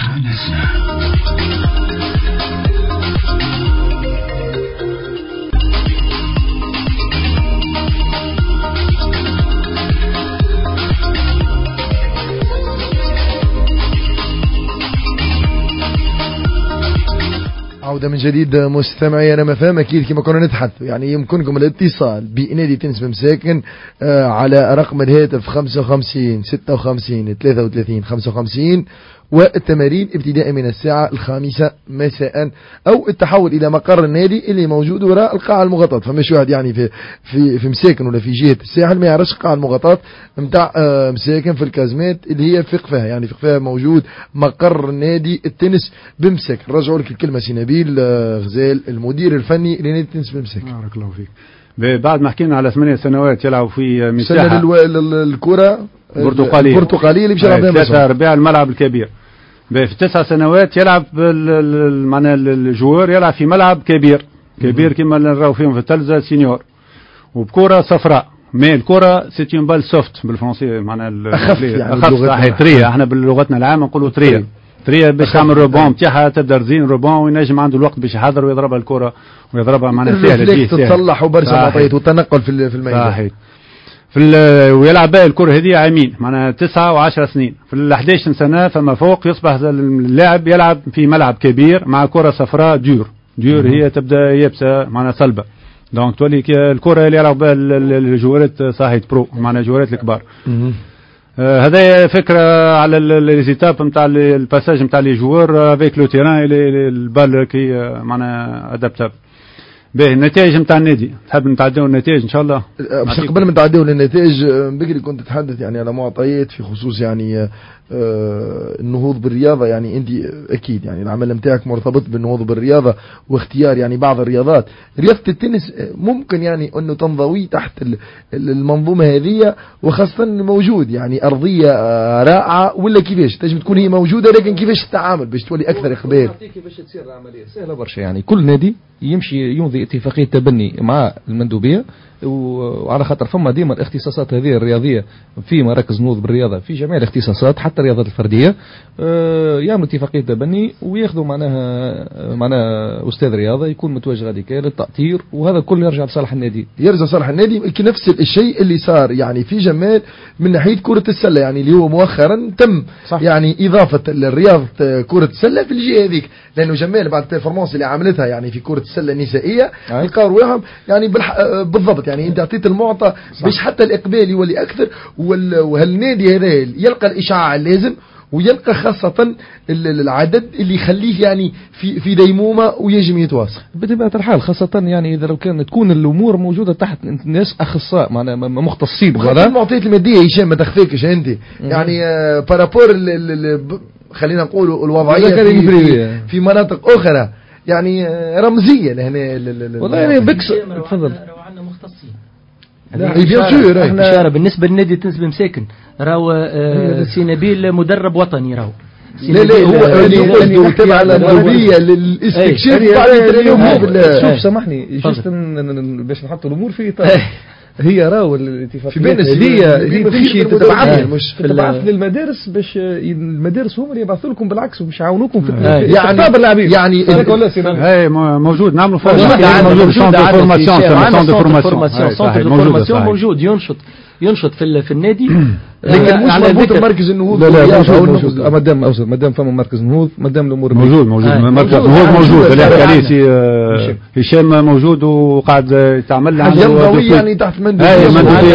عودة من جديد مستمعي أنا مفهم أكيد كما كنا نتحدث يعني يمكنكم الاتصال بنادي تنس بمساكن آه على رقم الهاتف خمسة وخمسين ستة وخمسين ثلاثة وثلاثين خمسة وخمسين والتمارين ابتداء من الساعة الخامسة مساء أو التحول إلى مقر النادي اللي موجود وراء القاعة المغطاة. فمش واحد يعني في في في مساكن ولا في جهة الساحل ما يعرفش القاعة المغطاة متاع آه مساكن في الكازمات اللي هي في قفاها يعني في قفاها موجود مقر نادي التنس بمساكن. رجعوا لك الكلمة سي نبيل آه غزال المدير الفني لنادي التنس بمساكن.
بارك الله فيك. بعد ما حكينا على ثمانية سنوات يلعب في
مساحة الكرة
البرتقالية
البرتقالية اللي بيلعب بها
ثلاثة أرباع الملعب الكبير. في تسع سنوات يلعب معنا الجوار يلعب في ملعب كبير كبير كما نراو فيهم في التلفزة سينيور وبكرة صفراء مي الكرة سيتيون بال سوفت بالفرنسية معنا
أخف يعني
أخف صحيح تريا احنا بلغتنا العامة نقولوا تريا تريا باش تعمل روبون بتاعها تبدا رزين روبون وينجم عنده الوقت باش يحضر ويضربها الكرة ويضربها معنا سهلة
تتصلح وبرشا معطيات والتنقل في في الميدان.
صحيح. في ويلعب باقي الكرة هذه عامين معناها تسعة وعشر سنين. في ال أحد عشر سنة فما فوق يصبح اللاعب يلعب في ملعب كبير مع كرة صفراء دور دور هي تبدا يابسه معناها صلبه. دونك تولي الكرة اللي يلعب بها الجوارات صاحيت برو معناها الجوارات الكبار. آه هذا فكرة على ليزيتاب نتاع الباساج نتاع لي جوار افيك لو تيران البال كي معناها ادابتاب. باهي النتائج نتاع النادي تحب نتعداو النتائج ان شاء الله.
بس قبل ما نتعداو للنتائج بكري كنت تتحدث يعني على معطيات في خصوص يعني آه النهوض بالرياضة. يعني انت اكيد يعني العمل نتاعك مرتبط بالنهوض بالرياضة واختيار يعني بعض الرياضات. رياضة التنس ممكن يعني انه تنضوي تحت المنظومة هذه وخاصة موجود يعني ارضية رائعة ولا كيفاش تجم تكون هي موجودة لكن كيفاش تتعامل باش تولي اكثر اقبال.
كيفاش تصير العملية سهلة برشا. يعني كل نادي يمشي يمضي اتفاقية تبني مع المندوبية وعلى خاطر فما ديما الاختصاصات هذه الرياضية في مراكز نهوض بالرياضة في جميع الاختصاصات حتى الرياضات الفردية اه يعملوا اتفاقية تبني وياخذوا معناها معناها أستاذ رياضة يكون متوجه هذيك للتأطير وهذا كله يرجع لصالح النادي.
يرجع صالح النادي. نفس الشيء اللي صار يعني في جمال من ناحية كرة السلة يعني اللي هو مؤخرا تم صح. يعني إضافة الرياضة كرة السلة في الجهة هذيك لأنه جمال بعد البرفورمانس اللي عملتها يعني في كرة السلة النسائية لقاو رواحهم يعني بالضبط يعني انت اعطيت المعطى باش حتى الاقبال يولي اكثر وهالنادي هذا يلقى الاشعاع اللازم ويلقى خاصة العدد اللي يخليه يعني في في ديمومة ويجم يتواصل
بطبيعة الحال خاصة يعني إذا لو كان تكون الأمور موجودة تحت ناس أخصائي معنا مختصين بهذا.
المعطيات المادية هشام ما تخفيكش أنت يعني بارابور خلينا نقول الوضعية في, في, في مناطق أخرى يعني رمزية لهنا.
والله يعني بكس تفضل.
احنا بالنسبة للنادي تنس بمساكن راهو آه سي نبيل مدرب وطني راهو.
لا لا هو اللي هو تبع الأندية للاستكشاف بعد.
شوف سامحني جست باش نحط الأمور في هي راهو الاتفاقية
في بين السلية
هي تمشي تتبعث مش تتبعث للمدارس باش المدارس هم اللي يبعثوا لكم بالعكس ومش يعاونوكم في
يعني
اللاعبين
يعني
هي موجود نعملوا موجود سنتر فورماسيون سنتر
فورماسيون موجود ينشط ينشط في في النادي
لكن مش مربوط بمركز النهوض.
لا لا موجود مادام اوصل مادام فما مركز نهوض مادام الامور
موجود موجود مركز نهوض موجود الكاليسي هشام موجود وقاعد يتعمل
عنده يعني تحت
مندوبية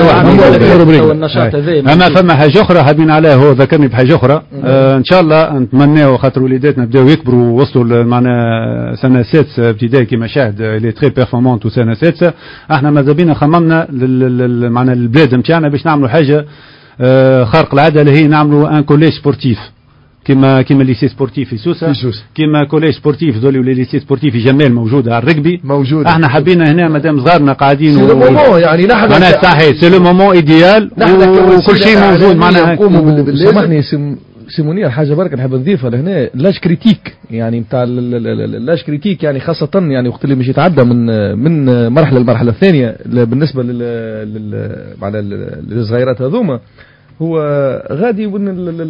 اما فما حاجه اخرى حابين عليها هو ذكرني بحاجه اخرى ان شاء الله نتمناو خاطر وليداتنا بداو يكبروا ووصلوا معنا سنه سادسه ابتدائي كما شاهد لي تري بيرفورمانت وسنه سادسه. احنا ماذا بينا خممنا معنا البلاد نتاعنا باش نعملوا حاجه آه خارق العاده اللي هي نعملوا ان كوليج سبورتيف كما كما ليسي سبورتيف في سوسه كما كوليج سبورتيف ذولي ولا ليسي سبورتيف في جمال موجوده على الركبي
موجود.
احنا حبينا هنا مادام صغارنا قاعدين
سي لو مومون يعني نحن
انا صحيح سي لو مومون ايديال وكل شيء موجود معناها.
سامحني سيمونية حاجة برك نحب نضيفها لهنا لاج كريتيك يعني نتاع لاج كريتيك يعني خاصة يعني وقت اللي مش يتعدى من من مرحلة للمرحلة الثانية بالنسبة لل على الصغيرات هذوما هو غادي يبن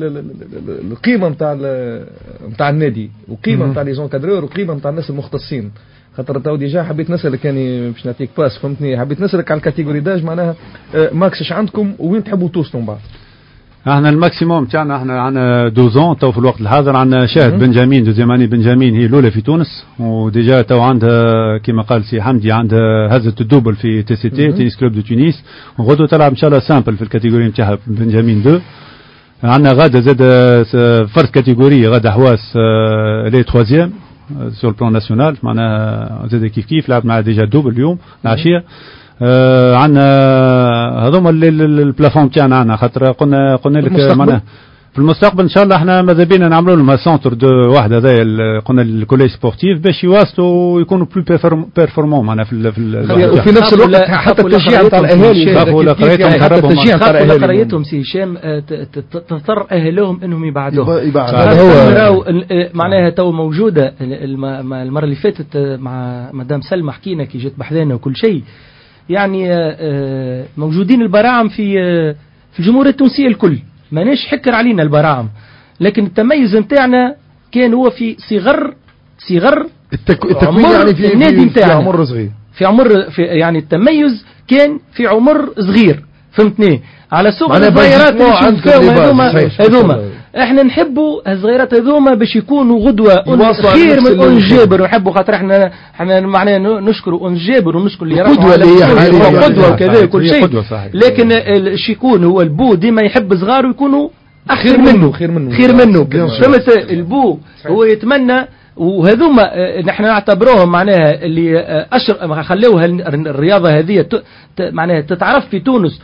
القيمة نتاع نتاع النادي وقيمة نتاع لي زونكادرور وقيمة نتاع الناس المختصين. خاطر تو ديجا حبيت نسألك يعني باش نعطيك باس فهمتني حبيت نسألك على الكاتيجوري داج معناها ماكسش عندكم وين تحبوا توصلوا بعض.
احنا الماكسيموم تاعنا احنا عندنا اثناشر تو في الوقت الحاضر عندنا شاهد بنجامين دوزياماني بنجامين هي الاولى في تونس وديجا تو عندها كما قال سي حمدي عندها هزت الدوبل في تي سي تي تنس كلوب دو تونس وغدو تلعب ان شاء الله سامبل في الكاتيجوري نتاعها بنجامين اثنين. عندنا غاده زاد فرد كاتيجوري غاده حواس لي ثلاثيام سور البلان ناسيونال معناها زاد كيف كيف لعب مع ديجا دوبل اليوم العشيه. آه عندنا هذوما البلافون تاعنا عندنا خاطر قلنا قلنا لك معناها في المستقبل ان شاء الله احنا ماذا بينا نعملوا لهم سونتر دو واحد هذا قلنا الكوليج سبورتيف باش يواصلوا ويكونوا بلو بيرفورمون معناها في في
وفي نفس الوقت حتى التشجيع نتاع الاهالي
خافوا قرايتهم هربوا
التشجيع نتاع الاهالي قرايتهم سي هشام تضطر اهلهم انهم يبعدوه
هو
معناها تو موجوده المره اللي فاتت مع مدام سلمى حكينا كي جات بحذانا وكل شيء يعني موجودين البراعم في في الجمهورية التونسية الكل ماناش حكر علينا البراعم لكن التميز نتاعنا كان هو في صغر صغر
التكوين يعني في
النادي نتاعنا
في عمر صغير
في عمر في يعني التميز كان في عمر صغير فهمتني على سوق الصغيرات اللي فيهم هذوما هذوما احنا نحبوا الصغيرات هذوما باش يكونوا غدوه خير من اون جابر، ونحبوا خاطر احنا احنا معناها نشكروا اون جابر ونشكر اللي
قدوه اللي
قدوه وكذا كل شيء، لكن الشيكون هو البو ديما يحب صغاره يكونوا خير منه خير منه خير منه فهمت. البو هو يتمنى، وهذوما نحن نعتبروهم معناها اللي أشر خلوها الرياضة هذه معناها تتعرف في تونس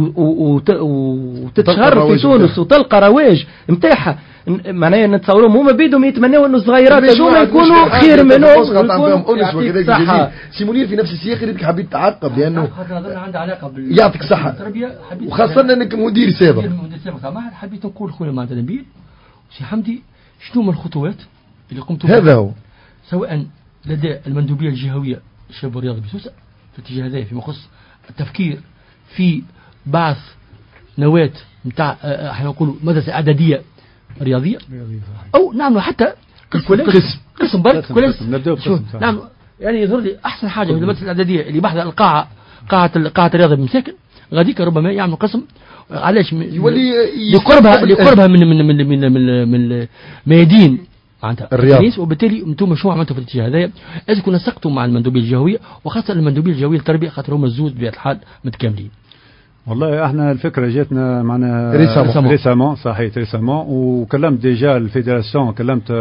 وتتشهر في تونس وتلقى رواج نتاعها، معناها نتصورهم هما بيدهم يتمنوا انه الصغيرات هذوما يكونوا خير منهم.
سي منير في نفس السياق اللي حبيت تعقب لانه يعطيك صحة، وخاصة انك مدير سابق.
مدير سابق ما حبيت نقول خويا معناتها نبيل سي حمدي شنو من الخطوات اللي قمت
هذا هو
سواء لدى المندوبية الجهوية الشباب والرياضة بسوسة في الاتجاه هذا فيما يخص التفكير في بعث نواة نتاع احنا نقولوا مدرسة إعدادية رياضية أو نعمل حتى قسم قسم برك
نبدأ بقسم
نعم يعني يظهر لي أحسن حاجة في المدرسة الإعدادية اللي بحث القاعة قاعة قاعة الرياضة بمساكن غاديك ربما يعمل قسم علاش
يولي
لقربها لقربها من من من من من, من ميادين معناتها الرياض، وبالتالي انتم شو عملتوا في الاتجاه هذايا؟ اذا كنا نسقتوا مع المندوبيه الجهويه وخاصه المندوبيه الجهويه للتربيه خاطر هما الزوز بطبيعه الحال متكاملين.
والله احنا الفكره جاتنا معنا
ريسامون
ريسامون صحيح ريسامون، وكلمت ديجا الفيدراسيون، كلمت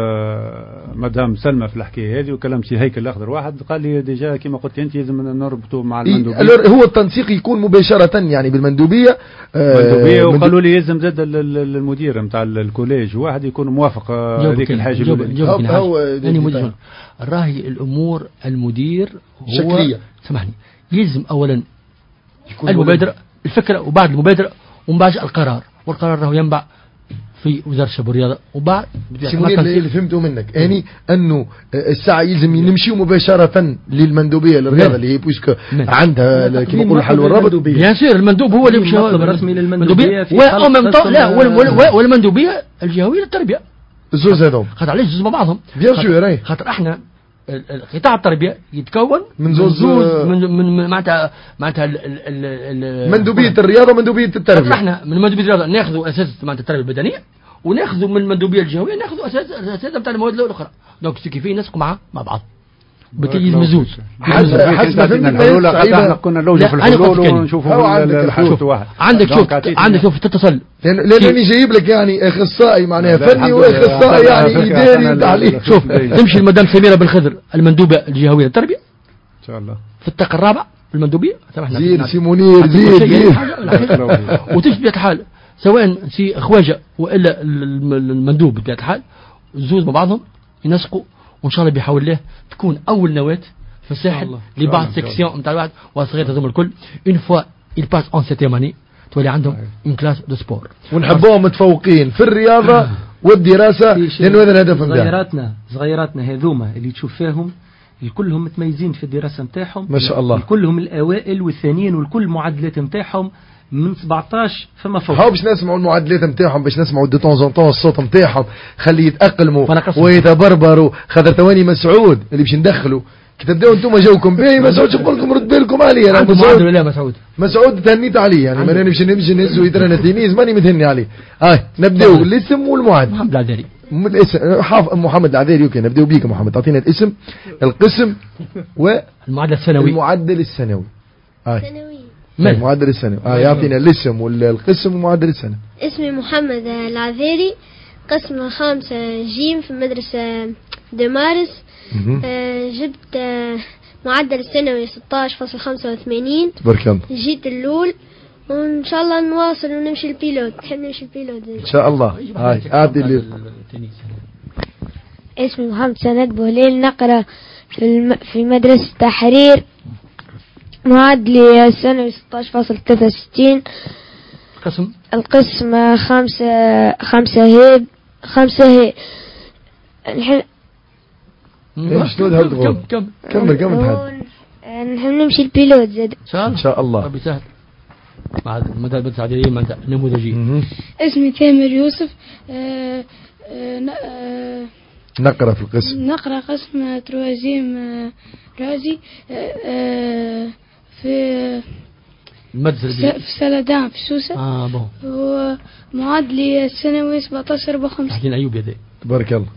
مدام سلمى في الحكايه هذه، وكلمت سي هيكل الاخضر واحد قال لي ديجا كما قلت انت لازم نربطوا مع المندوبيه.
إيه هو التنسيق يكون مباشره يعني بالمندوبيه
المندوبيه، وقالوا لي لازم زاد المدير نتاع الكوليج واحد يكون موافق هذيك الحاجه.
هو يعني راهي الامور المدير هو
شكليه
سامحني يلزم اولا المبادره الفكرة، وبعد المبادرة ومن بعد القرار، والقرار راهو ينبع في وزارة الشباب والرياضة. وبعد
اللي, اللي فهمته منك يعني انه الساعة يلزم نمشيو مباشرة للمندوبية للرياضة اللي هي بويسك عندها كما نقول الحل والربط.
بيان سير المندوب هو اللي يمشي
رسمي للمندوبية
لا والمندوبية الجهوية للتربية
الزوز هذول
خاطر علاش زوز مع بعضهم
بيان سير
خاطر احنا قطاع التربيه يتكون
من زوز
من من معناتها معناتها
مندوبيه الرياضه ومندوبيه التربيه.
احنا من مندوبيه الرياضه ناخذوا اساس معناتها التربيه البدنيه، وناخذوا من المندوبيه الجهويه ناخذوا اساس الاساس نتاع المواد الاخرى، دونك سي كيف ينسقوا مع مع بعض بالتالي لازم يزوج.
حسب
الحلول احنا كنا نلوجوا في الحلول ونشوفوا الحلول واحد.
عندك شوف عندك شوف تتصل
لانني جايب لك يعني اخصائي معناها فني واخصائي يعني اداري وتعليم.
شوف تمشي المدام سميره بن خضر المندوبه الجهويه للتربيه
ان شاء الله
في التق الرابع المندوبيه
زيد سي منير زيد زيد
وتشبه الحال سواء سي خواجه والا المندوب بطبيعه الحال زوز مع بعضهم ينسقوا، وان شاء الله بيحاول الله تكون اول نواه في الساحل لبعض سيكسيون نتاع الواحد والصغيرات هذوما الكل اون فوا il passe en septième année تولي عندهم اون كلاس دو سبور،
ونحبوهم متفوقين في الرياضه والدراسه لانه هذا الهدف نتاعنا.
صغيراتنا صغيراتنا هذوما اللي تشوف فيهم الكلهم متميزين في الدراسه نتاعهم
ما شاء الله،
كلهم الاوائل والثانيين، والكل معدلات نتاعهم من سبعطاش فما فوق.
هاو باش نسمعوا المعدلات نتاعهم، باش نسمعوا دو طون زون طون الصوت نتاعهم، خلي يتاقلموا ويتبربروا. خاطر ثواني مسعود اللي باش ندخلوا كي تبداو انتم جوكم باهي مسعود نقول لكم رد بالكم عليه. انا
مسعود ولا مسعود
مسعود تهنيت عليه يعني ماني نمشي نمشي نهز ويترنا تينيز ماني متهني عليه. هاي نبداو الاسم والمعدل.
محمد العذاري
الاسم حافظ محمد العذاري. اوكي نبداو بيك محمد، تعطينا الاسم القسم
والمعدل السنوي.
المعدل السنوي
هاي
المعدل السنوي اه يعطينا الاسم والقسم ومعدل السنة.
اسمي محمد العذاري، قسم خامسة جيم في مدرسة دمارس. آه جبت آه معدل السنوي ستة عشر فاصلة خمسة وثمانين.
تبارك الله.
جيت اللول وان شاء الله نواصل ونمشي البيلوت. نحب نمشي البيلوت
ان شاء الله. هاي اعطي لي.
اسمي محمد سند بوليل، نقرأ في الم... في مدرسة تحرير، معدلي السنوي ستة عشر فاصلة ثلاثة وستين.
قسم
القسم خمسة خمسة هيب خمسة هيب الحين
ايش تود هالدغور كمل كمل كمل
نحن نمشي البيلوت زاد
ان شاء الله.
ربي سهل مع المدرسة العادية مع نموذجية.
اسمي ثامر يوسف. أه أه
نقرأ في القسم
نقرأ قسم تروازيم رازي. أه في
المدرسة
في سلدان في سوسة.
اه بون.
ومعادلي السنوي سبعتاشر أربعة وخمسين.
حسين أيوب يدي.
تبارك الله.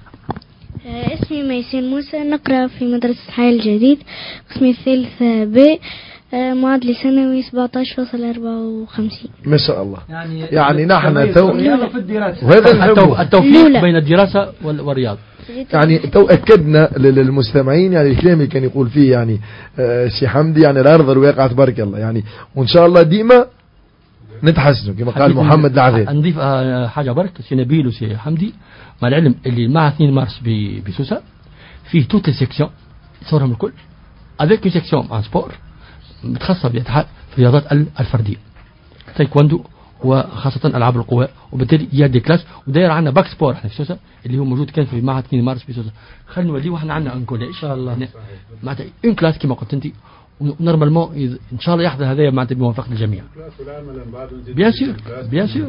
اسمي ميسين موسى، نقرأ في مدرسة حي الجديد، قسمي الثالث ب، معادلي سنوي سبعتاشر فاصلة أربعة وخمسين.
ما شاء الله.
يعني,
يعني نحن تو
في الدراسة.
وهذا
التوفيق بين الدراسة والرياض.
يعني تو أكدنا للمستمعين يعني الكلام اللي كان يقول فيه يعني آه سي حمدي يعني الأرض الواقع تبارك الله يعني، وإن شاء الله ديما نتحسنوا كما قال محمد العذيب.
نضيف حاجة برك، سي نبيل وسي حمدي، مع العلم اللي مع اثنين مارس بسوسة فيه توت السيكسيون صورهم الكل افيك سيكسيون ان سبور متخصصة في الرياضات الفردية، تايكواندو وخاصة ألعاب القوى، وبالتالي يا دي كلاس وداير عندنا باك سبور احنا في سوسة اللي هو موجود كان في معهد اثنين مارس بسوسة. خلينا نوليه واحنا عندنا ان كوليج ان شاء الله معناتها اون كلاس كما قلت انت، ونورمالمون ان شاء الله يحضر هذا معناتها بموافقة الجميع. بيان سور بيان سور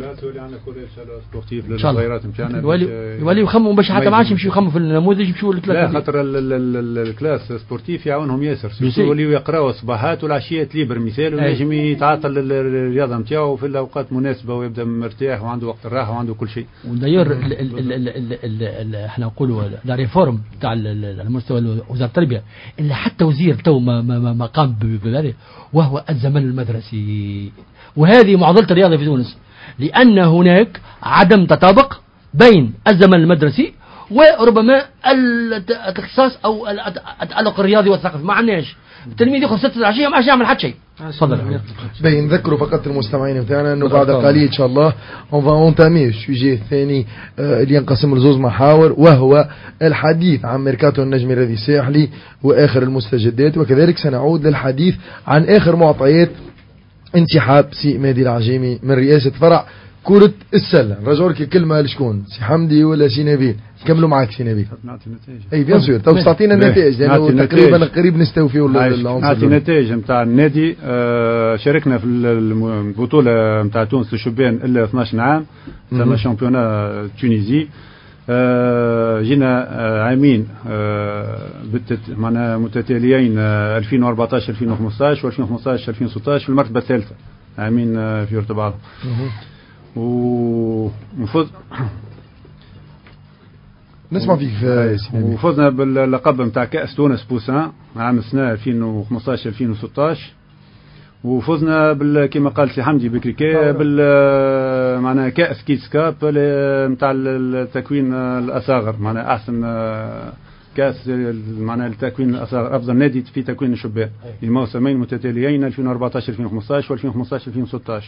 ان شاء الله يولي يولي يخمموا باش حتى ما عادش يمشيوا يخمموا في النموذج يمشيوا للكلاس.
لا خاطر الكلاس سبورتيف يعاونهم ياسر، يوليوا يقراوا الصباحات والعشيات ليبر مثال، ونجم يتعاطل الرياضه نتاعو في الاوقات مناسبه ويبدا مرتاح وعنده وقت الراحه وعنده كل شيء.
وداير احنا نقولوا لا ريفورم تاع المستوى وزاره التربيه اللي حتى وزير تو ما ما ما قام بذلك، وهو الزمن المدرسي، وهذه معضله الرياضه في تونس، لان هناك عدم تطابق بين الزمن المدرسي وربما الاختصاص او التعلق الرياضي والثقافي. ما عندناش التلميذ ياخذ ستة العشيه ما عادش يعمل حتى شيء. تفضل.
باين نذكروا فقط المستمعين بتاعنا انه بعد قليل ان شاء الله اون فا اونتامي السوجي الثاني اللي ينقسم لزوز محاور، وهو الحديث عن ميركاتو النجم الذي الساحلي واخر المستجدات، وكذلك سنعود للحديث عن اخر معطيات انسحاب سي مهدي العجيمي من رئاسة فرع كرة السلة. رجعوا لك كلمة لشكون، سي حمدي ولا سي نبيل؟ كملوا معك سي نبيل.
نعطي نتائج.
اي بيان سور تو تعطينا النتائج لانه تقريبا قريب نستوفيوا العنصر.
نعطي النتائج نتاع النادي. آه شاركنا في البطولة نتاع تونس للشبان الا اثناش عام، ثم شامبيونا تونيزي. آه جينا آه عامين آه معناها متتاليين آه ألفين وأربعطاش ألفين وخمسطاش وألفين وخمسطاش ألفين وستطاش في المرتبة الثالثة عامين آه في ارتباط. وفوز
نسمع فيك في
وفوزنا باللقب نتاع كأس تونس بوسان عام السنة ألفين وخمسطاش ألفين وستطاش، وفوزنا بال كما قال سي حمدي بكريكا بال معناها كأس كيس كاب نتاع التكوين الأصاغر، معناها أحسن كأس معناها التكوين الأصاغر، أفضل نادي في تكوين الشبان الموسمين متتاليين ألفين وأربعطاش ألفين وخمسطاش وألفين وخمسطاش ألفين وستطاش.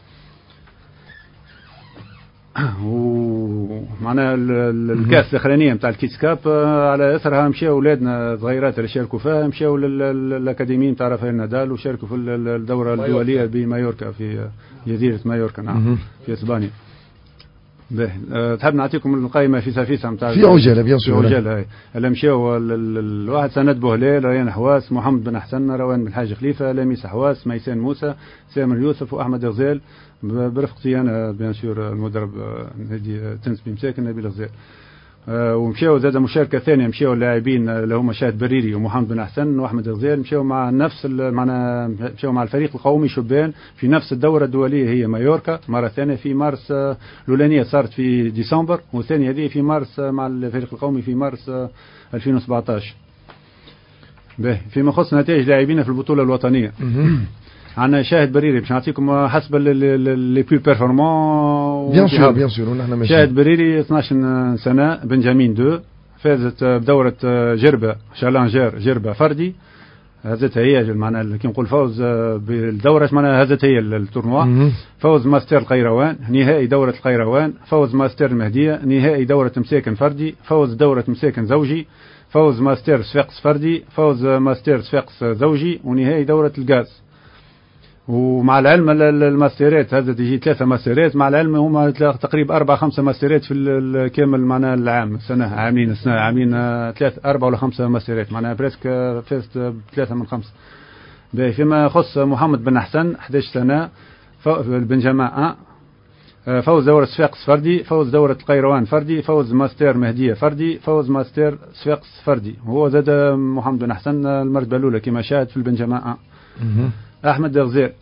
ومعناها الكاس الاخرانيه نتاع الكيس كاب على اثرها مشاو اولادنا صغيرات اللي شاركوا فيها، مشاو للاكاديميه نتاع رافائيل نادال وشاركوا في الدوره الدوليه بمايوركا في جزيره مايوركا نعم في اسبانيا. باهي تحب نعطيكم القائمه في سافيسه نتاع
في عجاله بيان سور
في عجاله هاي اللي مشاو الواحد سند بوهلال، ريان حواس، محمد بن حسن، روان بن الحاج خليفه، لميس حواس، ميسان موسى، سامر يوسف واحمد غزال، برفقتي انا بيان سور المدرب نادي تونس بمساكن نبيل غزال. أه ومشاو زاد مشاركه ثانيه مشاو اللاعبين اللي هما شاهد بريري ومحمد بن حسن واحمد غزال، مشاو مع نفس معنا مشاو مع الفريق القومي شبان في نفس الدوره الدوليه هي مايوركا مره ثانيه في مارس. الاولانيه صارت في ديسمبر والثانيه هذه في مارس مع الفريق القومي في مارس ألفين وسبعطاش. باهي فيما يخص نتائج لاعبين في البطوله الوطنيه عندنا شاهد بريري باش نعطيكم حسب لي بلو بيرفورمون.
بيان سور بيان سور ونحن ماشيين.
شاهد بريري اثناش سنه بنجامين اثنين، فازت بدوره جربه شالانجير جربه فردي، هزتها هي معناها كي نقول فوز بالدوره معناها هزت هي التورنوا. فوز ماستر القيروان نهائي دوره القيروان، فوز ماستر المهديه نهائي دوره مساكن فردي، فوز دوره مساكن زوجي، فوز ماستر صفاقس فردي، فوز ماستر صفاقس زوجي، ونهائي دوره الغاز. ومع العلم الماسترات هذا تجي ثلاثة ماسترات، مع العلم هما تقريبا أربعة خمسة ماسترات في كامل معناها العام السنة عاملين السنة عاملين ثلاثة أربعة ولا خمسة ماسترات معناها بريسك فازت بثلاثة من خمسة. فيما يخص محمد بن حسن أحد عشر سنة بن جماعة فوز دورة صفاقس فردي، فوز دورة القيروان فردي، فوز ماستر مهدية فردي، فوز ماستر صفاقس فردي. وهو زاد محمد بن حسن المرتبة الأولى كما شاهد في البن جماعة. أحمد غزال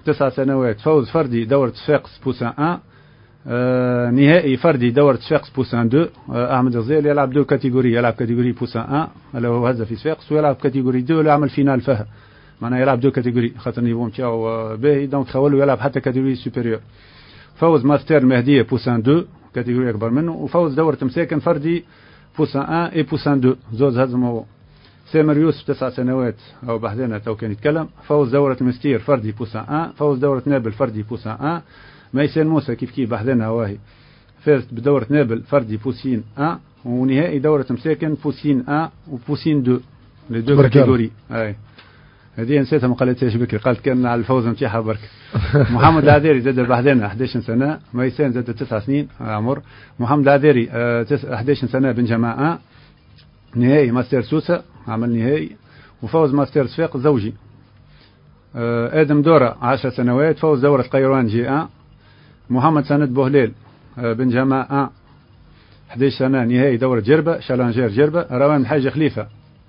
تسع سنوات فوز فردي دورة صفاقس بوسان واحد. آه نهائي فردي دورة صفاقس بوسان اثنين. آه أحمد غزال يلعب دو كاتيجوري، يلعب كاتيجوري بوسان واحد اللي هو هذا في صفاقس، ويلعب كاتيجوري اثنين اللي عمل فينال فيها، معناها يلعب دو كاتيجوري خاطر النيفو نتاعو باهي، دونك خولوا يلعب حتى كاتيجوري سوبيريور. فوز ماستر مهدية بوسان اثنين كاتيجوري أكبر منه، وفوز دورة مساكن فردي بوسان واحد اي بوسان اثنين زوز هزموا. سامر يوسف تسع سنوات أو بحذنا تو كان يتكلم، فوز دورة مستير فردي بوسان واحد، فوز دورة نابل فردي بوسان واحد. ميسان موسى كيف كيف بحذنا واهي فازت بدورة نابل فردي بوسين واحد، ونهائي دورة مساكن بوسين واحد وبوسين اثنين لي دو كاتيجوري. اي هذه نسيتها ما قالتهاش بكري، قالت كان على الفوز نتاعها برك. محمد العذيري زاد بحذنا أحد عشر سنة، ميسان زاد تسع سنين عمر. محمد العذيري أحد عشر سنة بن جماعة، نهائي ماستر سوسة عمل نهائي، وفوز ماستر صفاق زوجي. آدم دورة عشر سنوات فوز دورة قيروان جي واحد. محمد سند بوهليل بن جماعة أحد عشر سنة نهائي دورة جربة شالانجير جربة. روان الحاج خليفة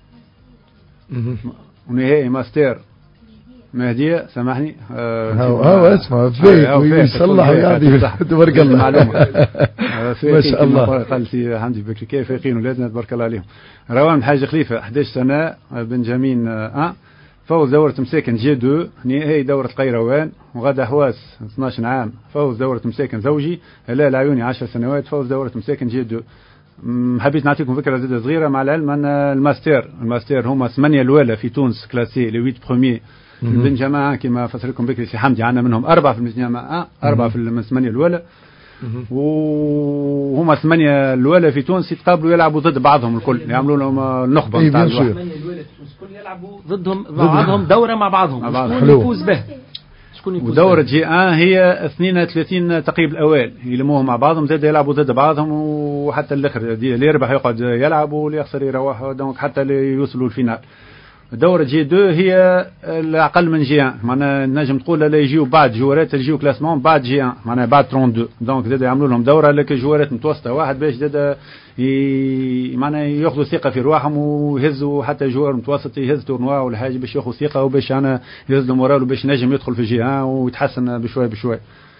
ونهائي ماستر مهدية سامحني.
هاو هاو اسمع فيك ويصلح يعني تبارك الله معلومة ما شاء الله.
قال لي حمدي بكري كيف فايقين ولادنا تبارك الله عليهم. روان الحاج خليفة أحد عشر سنة بنجامين واحد، فوز دورة مساكن جي اثنين نهائي دورة قيروان. وغدا حواس اثناش عام فوز دورة مساكن زوجي. هلال عيوني عشر سنوات فوز دورة مساكن جي اثنين. حبيت نعطيكم فكرة زادة صغيرة مع العلم أن الماستر الماستر هما ثمانية الأولى في تونس كلاسي لي ثمانية بروميي بن جماعة كما فسركم بكري سي حمدي، عنا منهم أربعة في الجماعة، أربعة في الثمانية الأولى، وهما ثمانية الأولى في تونس يتقابلوا يلعبوا ضد بعضهم الكل، يعملوا لهم النخبة نتاع الواحد.
الثمانية الأولى في تونس الكل يلعبوا ضدهم بعضهم دورة مع بعضهم، شكون يفوز به؟
ودورة جي ان هي اثنين وثلاثين تقريب الاوائل يلموهم مع بعضهم، زاد يلعبوا ضد بعضهم، وحتى الاخر اللي يربح يقعد يلعب واللي يخسر يروح، دونك حتى اللي يوصلوا الفينال. دورة جي اثنين هي الاقل من جي واحد، معناها نجم تقول لا يجيو بعد جوارات يجيو كلاسمون بعد جي واحد، معناها بعد اثنين وثلاثين، دونك زاد يعملوا لهم دوره لك جوارات متوسطه واحد باش زاد ي... معناها ياخذوا ثقه في رواحهم ويهزوا حتى جوار متوسط يهز تورنوا ولا حاجه باش ياخذوا ثقه وباش انا يهز له مورال وباش نجم يدخل في جي واحد ويتحسن بشوي بشوي.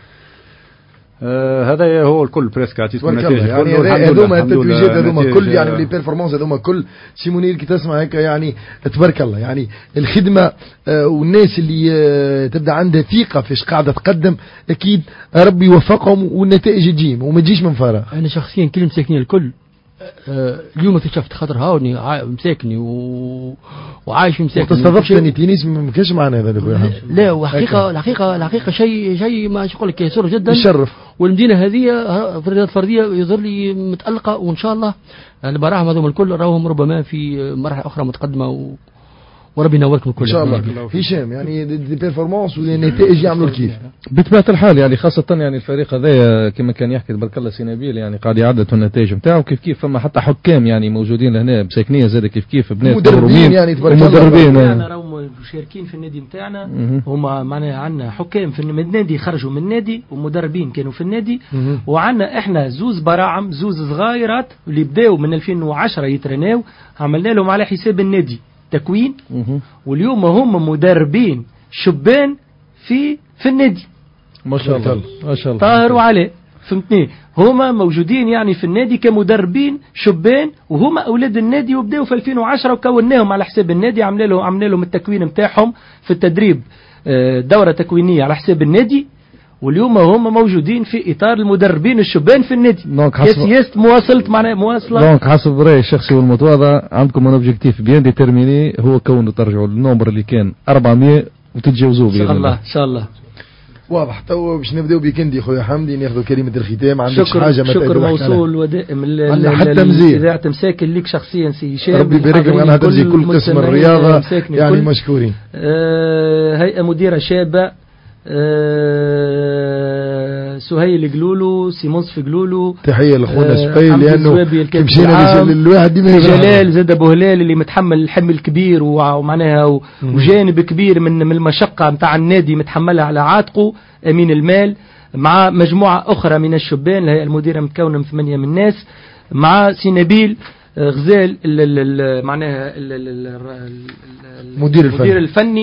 آه هذا هو الكل بريسك عطيتكم نتائج
يعني هذوما التتويجات هذوما كل يعني لي بيرفورمانس هذوما كل سيمونيل كي تسمع هيك يعني تبارك الله، يعني الخدمه آه والناس اللي آه تبدا عندها ثقه فيش قاعده تقدم اكيد ربي يوفقهم والنتائج تجي وما تجيش من فراغ.
انا شخصيا كل مساكنين الكل آه اليوم اكتشفت خاطر هاوني مساكني و... وعايش مساكني
وتصادفت اني تينيس ما كانش معنا هذا اخويا.
لا وحقيقه الحقيقه الحقيقه شيء شيء ما نقول لك يسر جدا
يشرف، والمدينه
هذه فريات فرديه يظهر لي متالقه، وان شاء الله انا براهم هذول الكل راهم ربما في مرحله اخرى متقدمه و... وربي ينوركم الكل
ان شاء الله. هشام يعني دي بيرفورمانس والنتائج يعملوا الكيف
بطبيعه الحال، يعني خاصه يعني الفريق هذا كما كان يحكي تبارك الله سي نبيل، يعني قاعد يعدل النتائج نتاعو كيف كيف، فما حتى حكام يعني موجودين لهنا بساكنيه زاد كيف كيف بنات
مدربين يعني تبارك الله
مدربين احنا راهم مشاركين في النادي نتاعنا، هما معناها عندنا حكام في النادي خرجوا من النادي ومدربين كانوا في النادي، وعندنا احنا زوز براعم زوز صغيرات اللي بداوا من ألفين وعشرة يترناو، عملنا لهم على حساب النادي تكوين، واليوم هم مدربين شبان في في النادي
ما شاء الله ما شاء الله
طاهر وعلاء فهمتني، هما موجودين يعني في النادي كمدربين شبان، وهما اولاد النادي وبداوا في ألفين وعشرة وكوناهم على حساب النادي، عملنا لهم عملنا لهم التكوين نتاعهم في التدريب دوره تكوينيه على حساب النادي، واليوم هم موجودين في اطار المدربين الشبان في النادي. سياسه مواصله معنا مواصله
دونك حسب رايي الشخصي والمتواضع عندكم ان اوبجيكتيف بيان ديتيرميني هو كونه ترجعوا للنمبر اللي كان أربعمية وتتجاوزوه
ان شاء الله ان شاء الله.
واضح. تو باش نبداو بكندي خويا حمدي ناخذوا كلمه الختام. عندك
شكر
حاجه ما
شكر موصول ودائم
حتى مزيان
اذاعه مساكن ليك شخصيا سي هشام،
ربي يبارك لك. انا هترجي كل قسم الرياضه يعني مشكورين.
آه هيئه مديره شابه، أه سهيل قلولو سيمونس في قلولو،
تحيه لاخونا أه سهيل لانه مشينا للواحد ديما
جلال زاد ابو هلال اللي متحمل الحمل كبير ومعناها وجانب كبير من من المشقه نتاع النادي متحملها على عاتقه، امين المال مع مجموعه اخرى من الشبان، الهيئه المديره متكونه من ثمانيه من الناس، مع سي نبيل غزال معناها
المدير الفني,
الفني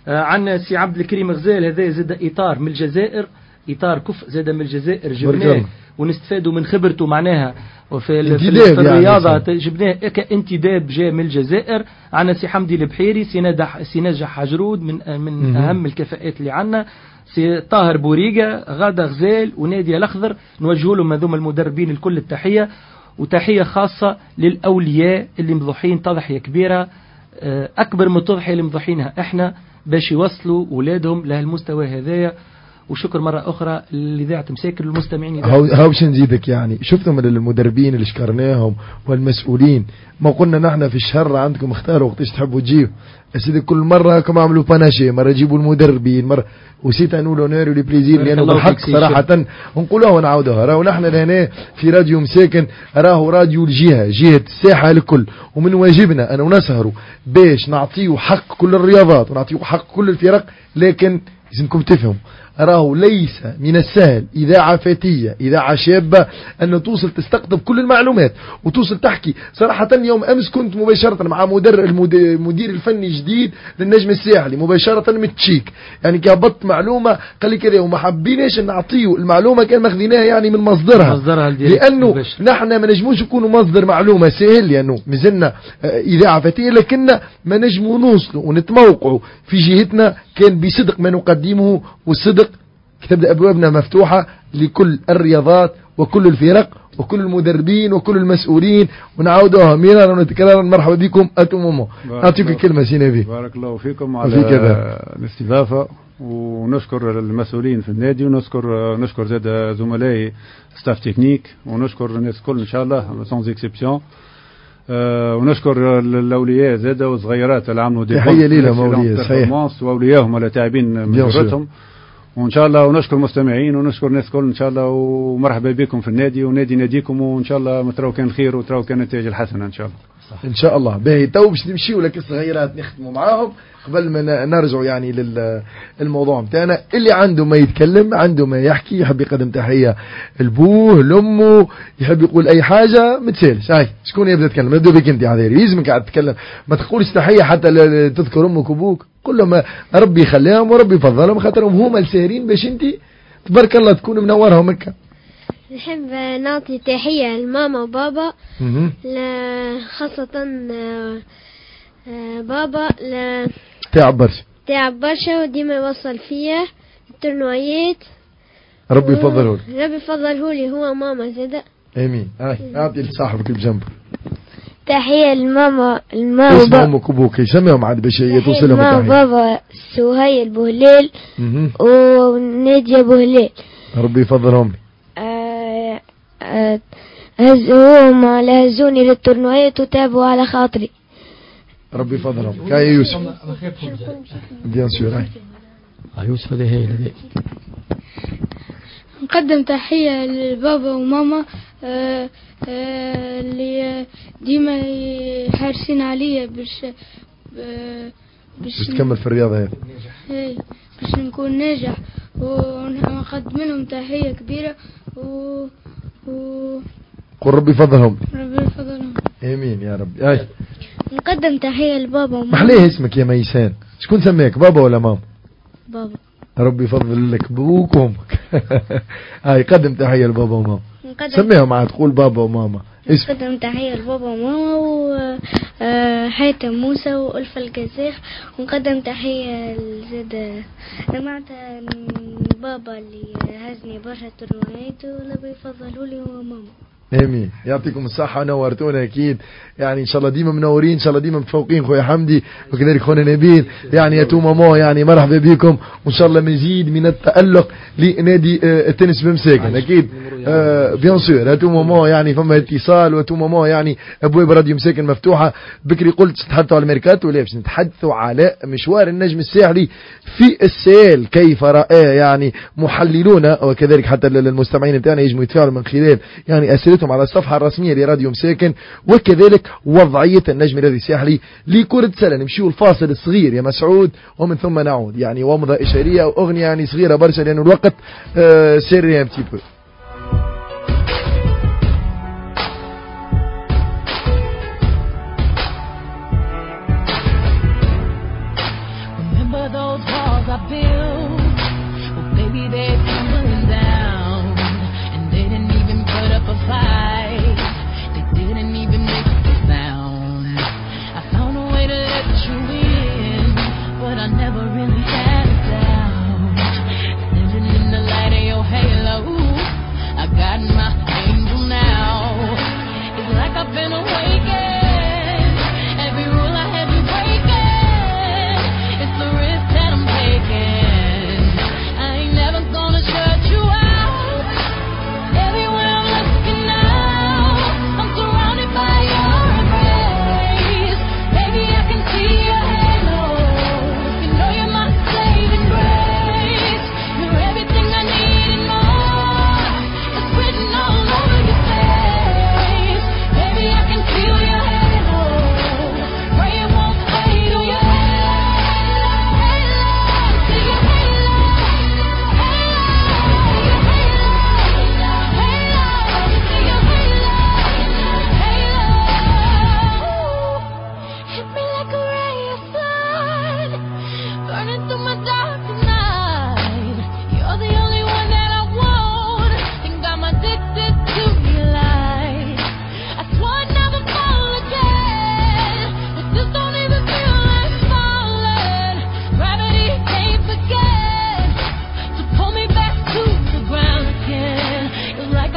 آه عندنا سي عبد الكريم غزال هذا زاد إطار من الجزائر، إطار كفء زاد من الجزائر جبناه ونستفادوا من خبرته معناها وفي في, في الرياضة يعني جبناه كانتداب جاء من الجزائر. عندنا سي حمدي البحيري، سي نجح سي نجح حجرود من من م- أهم الكفاءات اللي عندنا، سي طاهر بوريقة، غادة غزال ونادية الأخضر. نوجه لهم هذوما المدربين الكل التحية، وتحية خاصة للأولياء اللي مضحين تضحية كبيرة أكبر من التضحية اللي مضحينها إحنا باش يوصلوا أولادهم لهالمستوى هذايا. وشكر مرة أخرى لإذاعة مساكن والمستمعين.
هاو باش نزيدك يعني شفتم المدربين اللي شكرناهم والمسؤولين، ما قلنا نحن في الشهر عندكم اختاروا وقتاش تحبوا تجيو سيدي، كل مرة كما عملوا باناشي، مرة يجيبوا المدربين، مرة وسيت انو لونير ولي بليزير، لأنه بالحق صراحة نقولوها ونعودوها. راهو نحن هنا في راديو مساكن راهو راديو الجهة، جهة الساحة الكل، ومن واجبنا أن نسهروا باش نعطيه حق كل الرياضات ونعطيه حق كل الفرق، لكن لازمكم تفهموا راهو ليس من السهل إذاعة فتية إذاعة شابة أن توصل تستقطب كل المعلومات وتوصل تحكي. صراحة يوم أمس كنت مباشرة مع مدير المدير الفني جديد للنجم الساحلي مباشرة متشيك، يعني كهبط معلومة قال لي كذا، وما حبيناش نعطيه المعلومة كان ماخذيناها يعني من مصدرها, مصدرها لأنه مباشر. نحن ما نجموش نكونوا مصدر معلومة سهل لأنه مازلنا إذاعة فتية، لكننا ما نجموا نوصلوا ونتموقعوا في جهتنا كان بصدق ما نقدمه، والصدق تبدأ أبوابنا مفتوحة لكل الرياضات وكل الفرق وكل المدربين وكل المسؤولين. ونعودها مرارا ونتكرارا. مرحبا بكم أتمموا. أعطيك الكلمة سي نبي.
بارك الله فيكم على الاستضافة، ونشكر المسؤولين في النادي، ونشكر نشكر زاد زملائي ستاف تكنيك، ونشكر الناس الكل إن شاء الله سانز اكسبسيون. أه ونشكر الأولياء زاد والصغيرات اللي عملوا دي
تحية ليلة مولية صحيح،
وأولياءهم ولا تعبين من جرتهم، وإن شاء الله ونشكر المستمعين ونشكر الناس كل إن شاء الله، ومرحبا بكم في النادي ونادي ناديكم، وإن شاء الله متراو كان خير وتراو كان نتائج الحسنة إن شاء الله.
صح. إن شاء الله. باهي تو باش نمشيو لك الصغيرات نختموا معاهم قبل ما نرجعوا يعني للموضوع متاعنا. اللي عنده ما يتكلم عنده ما يحكي، يحب يقدم تحية لبوه لأمه، يحب يقول أي حاجة ما تسالش. هاي شكون يبدأ يتكلم؟ نبدأ بك أنت عذيري، يلزمك قاعد تتكلم، ما تقولش تحية حتى تذكر أمك وأبوك، كلهم ربي يخليهم وربي يفضلهم خاطرهم هما الساهرين باش أنت تبارك الله تكون منورهم هكا.
نحب نعطي تحية لماما وبابا، خاصة بابا
تعب برشا
تعب برشا وديما يوصل فيا الترنويات،
ربي يفضله
ربي يفضله لي هو ماما زادا.
امين. هاي اعطي لصاحبك الجنب
تحية لماما الماما
وبابا. امك وابوك يسميهم عاد باش يتوصلهم التحية.
ماما بابا سهيل بوهليل ونادية بوهليل،
ربي يفضلهم لي.
آه آه هزوهم على هزوني للترنويات وتابوا على خاطري،
ربي يفضلهم. كاي يوسف بيان سور. هاي
يوسف هذا هي هذا
نقدم تحية للبابا وماما آه آه اللي ديما حارسين عليا باش آه
باش تكمل في الرياضة هذه،
هاي باش نكون ناجح، ونقدم لهم تحية كبيرة و, و...
قل ربي يفضلهم.
ربي يفضلهم.
امين يا ربي. هاي
نقدم تحية لبابا وماما.
محليه اسمك يا ميسان، شكون سميك بابا ولا ماما؟
بابا.
ربي يفضل لك ابوك وامك. هاي قدم تحية لبابا وماما، سميهم معاه تقول بابا وماما.
نقدم تحية لبابا وماما وحاتم موسى وألفة الجزاخ، ونقدم تحية لزاد معناتها بابا اللي هزني برشا ترنويات ولبي يفضلوا لي وماما.
امين. يعطيكم الصحة، نورتونا اكيد، يعني ان شاء الله ديما منورين، ان شاء الله ديما متفوقين خويا حمدي وكذلك خونا نبيل، يعني يا تو ماما يعني مرحبا بكم، وان شاء الله مزيد من التألق لنادي التنس بمساكن اكيد. آه بيان سور يا تو ماما، يعني فما اتصال، وتو ماما يعني ابواب راديو مساكن مفتوحة. بكري قلت تتحدثوا على الميركاتو، ولا باش نتحدثوا على مشوار النجم الساحلي في السيل كيف رأى يعني محللون، وكذلك حتى المستمعين بتاعنا يجموا يتفاعلوا من خلال يعني اسئلتهم على الصفحة الرسمية لراديو مساكن، وكذلك وضعية النجم الرياضي الساحلي لكرة سلة. نمشيو الفاصل الصغير يا مسعود ومن ثم نعود، يعني ومضة إشارية وأغنية يعني صغيرة برشا لأن الوقت آه سيري ان بتي بو.
Remember those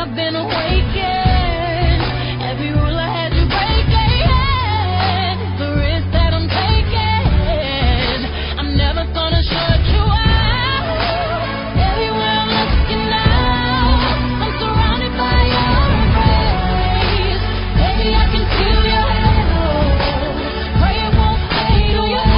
I've been awakened. Every rule I had to break, yeah. The risk that I'm taking, I'm never gonna shut you out. Everywhere I'm looking now, I'm surrounded by your embrace. Baby, I can feel your halo. Pray it won't fade away.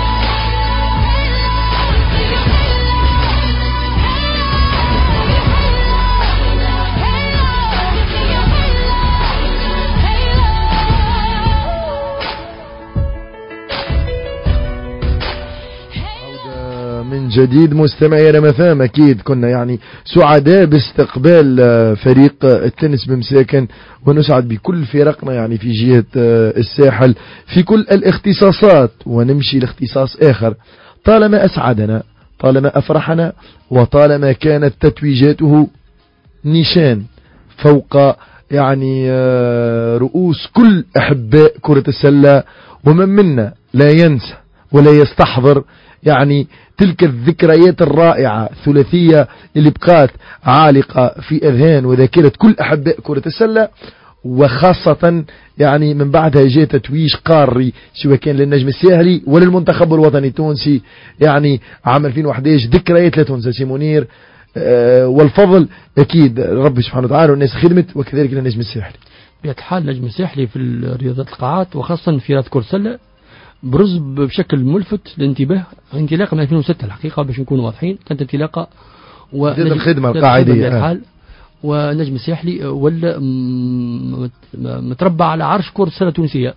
من جديد مستمعي رمثام، أكيد كنا يعني سعداء باستقبال فريق التنس بمساكن، ونسعد بكل فرقنا يعني في جهة الساحل في كل الاختصاصات، ونمشي لاختصاص آخر طالما أسعدنا، طالما أفرحنا، وطالما كانت تتويجاته نيشان فوق يعني رؤوس كل أحباء كرة السلة، ومن منا لا ينسى ولا يستحضر يعني تلك الذكريات الرائعة الثلاثية اللي بقات عالقة في أذهان وذاكرة كل أحباء كرة السلة، وخاصة يعني من بعدها جاء تتويج قاري سواء كان للنجم الساحلي ولا المنتخب الوطني التونسي يعني عام ألفين وأحد عشر. ذكريات لا تنسى سي منير، أه والفضل أكيد ربي سبحانه وتعالى والناس خدمت، وكذلك للنجم الساحلي.
بيتحال النجم الساحلي في رياضات القاعات وخاصة في رياضة كرة السلة برز بشكل ملفت للانتباه. انطلاقه من ألفين وستة الحقيقة باش نكونوا واضحين، كانت انطلاقه
ونجم الخدمة القاعدية
الحال ونجم الساحلي ولا متربع على عرش كرة السلة التونسية.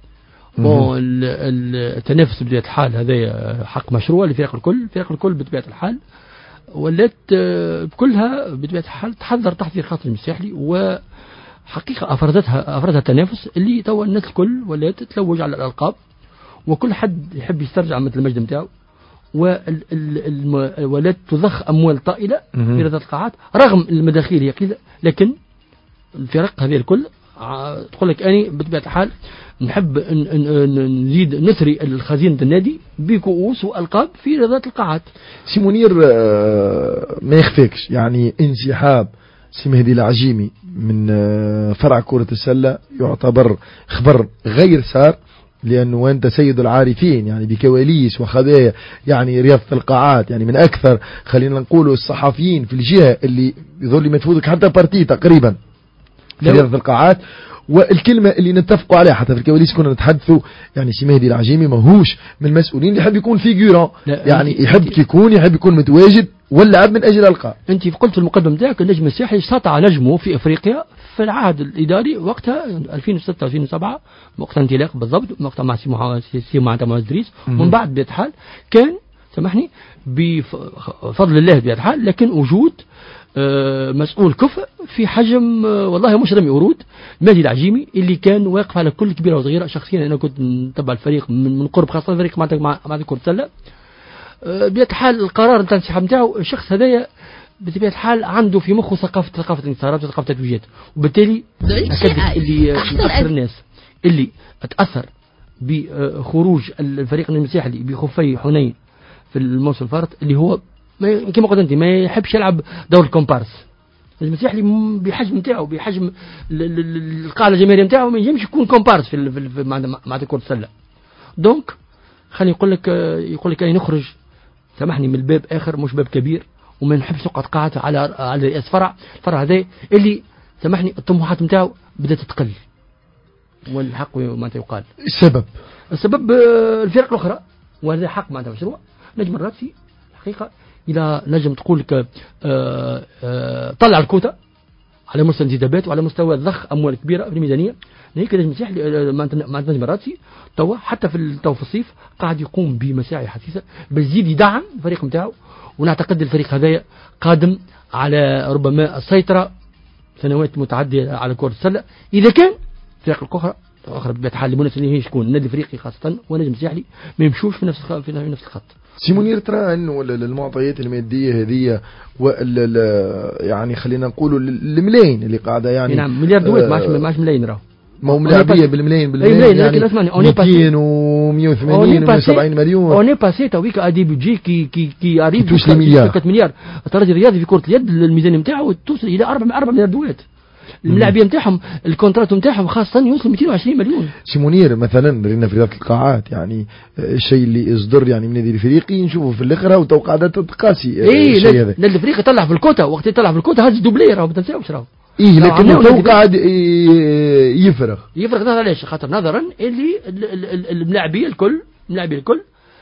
التنافس بطبيعة الحال هذا حق مشروع لفرق الكل، فرق الكل بطبيعة الحال ولات كلها بطبيعة الحال تحضر تحضير خاطر النجم الساحلي، وحقيقة أفردتها أفردها التنافس اللي توا الناس الكل ولات تتلوج على الألقاب، وكل حد يحب يسترجع مثل المجد نتاعو، ولات تضخ أموال طائلة في رياضة القاعات رغم المداخيل هي قليلة، لكن الفرق هذه الكل تقول لك أني بطبيعة الحال نحب نزيد نثري الخزينة النادي بكؤوس وألقاب في رياضة القاعات.
سي منير ما يخفيكش يعني انسحاب سي مهدي العجيمي من فرع كرة السلة يعتبر خبر غير سار، لأنه أنت سيد العارفين يعني بكواليس وخبايا يعني رياضة القاعات، يعني من أكثر خلينا نقولوا الصحفيين في الجهة اللي يظل ما تفوتك حتى بارتي تقريبا في رياضة القاعات. والكلمة اللي نتفقوا عليها حتى في الكواليس كنا نتحدثوا يعني سي مهدي العجيمي ماهوش من المسؤولين اللي يحب يكون فيجوران، يعني يحب يكون يحب يكون متواجد واللعب من أجل الألقاب.
أنت قلت في المقدمة نتاعك النجم الساحلي سطع نجمه في أفريقيا في العهد الإداري وقتها ألفين وستة ألفين وسبعة وقت انطلاق بالضبط، وقتها مع سي معتمد معتمد إدريس، ومن بعد بطبيعة الحال كان سامحني بفضل الله بطبيعة الحال، لكن وجود مسؤول كفء في حجم والله مش رمي ورود مهدي العجيمي اللي كان واقف على كل كبيرة وصغيرة. شخصيا أنا كنت نتبع الفريق من قرب، خاصة الفريق مع مع مع كرة السلة. بطبيعة الحال القرار نتاع الانسحاب نتاعو الشخص هذايا بطبيعة الحال عنده في مخه ثقافة ثقافة الانتصارات وثقافة التتويجات، وبالتالي أكدت اللي أكثر الناس اللي تأثر بخروج الفريق النجم الساحلي بخفي حنين في الموسم الفارط اللي هو كما قلت أنت ما يحبش يلعب دور الكومبارس. النجم الساحلي بحجم نتاعو بحجم القاعدة الجماهيرية نتاعو ما يجمش يكون كومبارس في, في مع مع كرة السلة. دونك خلي يقول لك يقول لك أي نخرج سامحني من الباب آخر مش باب كبير، وما نحبش نقعد قاعد على على رئاسة فرع الفرع هذا اللي سامحني الطموحات نتاعو بدأت تقل، والحق ما يقال.
السبب
السبب الفرق الأخرى، وهذا حق معناتها مشروع نجم الراتسي حقيقة إلى نجم تقول لك طلع الكوتا على مستوى الانتدابات وعلى مستوى ضخ أموال كبيرة في الميزانية. هيك نجم الساحلي مع نجم الراتسي توا حتى في التو في الصيف قاعد يقوم بمساعي حثيثة بزيد يدعم الفريق نتاعو، ونعتقد الفريق هذايا قادم على ربما السيطرة سنوات متعدية على كرة السلة إذا كان فريق الأخرى أخرى بطبيعة الحال المنافس اللي هي شكون النادي الافريقي خاصة ونجم الساحلي ما يمشوش في نفس في نفس الخط.
سي منير ترى انه المعطيات الماديه هذه وال يعني خلينا نقولوا الملايين اللي قاعده يعني
نعم مليار دوات ماش ماش ملايين راهو
ما هو ملاعبيه بالملايين بالملايين يعني مئتين ومئة وثمانين ومئة وسبعين مليون.
اون اي باسي تويك ادي بيجي كي كي كي اريف
توصل لمليار
ثلاثة مليار. الترجي الرياضي في كره اليد الميزان نتاعو توصل الى أربعة أربعة مليار دوات. الملاعبيه نتاعهم الكونترات نتاعهم خاصه يوصل مئتين وعشرين مليون.
سي منير مثلا رينا في رياضه القاعات يعني الشيء اللي يصدر يعني من نادي الافريقي نشوفه في الاخر وتو قاعده تتقاسي.
اي نادي الافريقي يطلع في الكوتا وقت يطلع في الكوتا هز دوبلي راه ما تنساوش راه.
ايه لكن تو قاعد يفرغ
يفرغ هذا علاش؟ خاطر نظرا اللي الملاعبيه الكل الملاعبيه الكل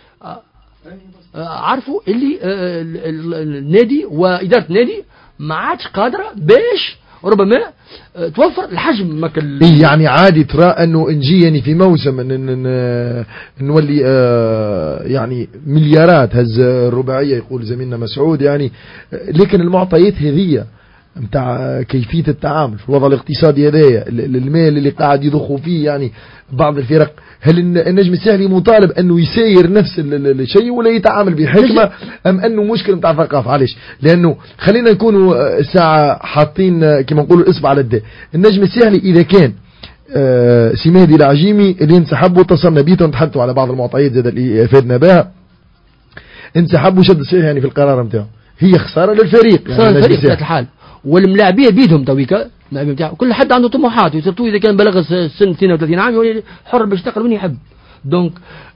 عارفوا اللي النادي واداره النادي ما عادش قادره باش ربما توفر الحجم ماكل.
إيه يعني عادي ترى انه نجي يعني في موسم ان نولي يعني مليارات هز الرباعيه يقول زميلنا مسعود يعني، لكن المعطيات هذه متاع كيفيه التعامل في الوضع الاقتصادي هذايا المال اللي قاعد يضخوا فيه يعني بعض الفرق، هل النجم الساحلي مطالب انه يسير نفس الشيء ولا يتعامل بحكمه ام انه مشكل نتاع ثقافه؟ علاش؟ لانه خلينا نكونوا الساعه حاطين كما نقولوا الاصبع على الداء. النجم الساحلي اذا كان آه سي مهدي العجيمي اللي انسحب واتصلنا بيه ونتحدثوا على بعض المعطيات زاد اللي افادنا بها، انسحب وشد صحيح يعني في القرار نتاعو، هي خساره للفريق
خساره يعني للفريق بطبيعه الحال. والملاعبيه بيدهم تويكا اللاعبين بتاعه كل حد عنده طموحات، وسيرتو اذا كان بلغ سن اثنين وثلاثين عام يولي حر باش يشتغل وين يحب. دونك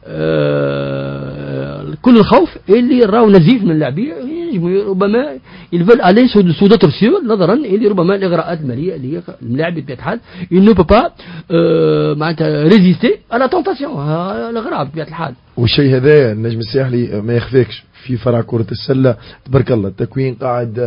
آه كل الخوف اللي راهو نزيف من اللاعبيه ربما يلفل عليه سو دوتر سيور نظرا اللي ربما الاغراءات الماليه اللي هي الملاعب بطبيعه الحال ينو با معناتها ريزيستي على تونتاسيون الاغراء بطبيعه الحال.
والشيء هذا النجم الساحلي ما يخفيكش في فرع كرة السلة تبارك الله التكوين قاعد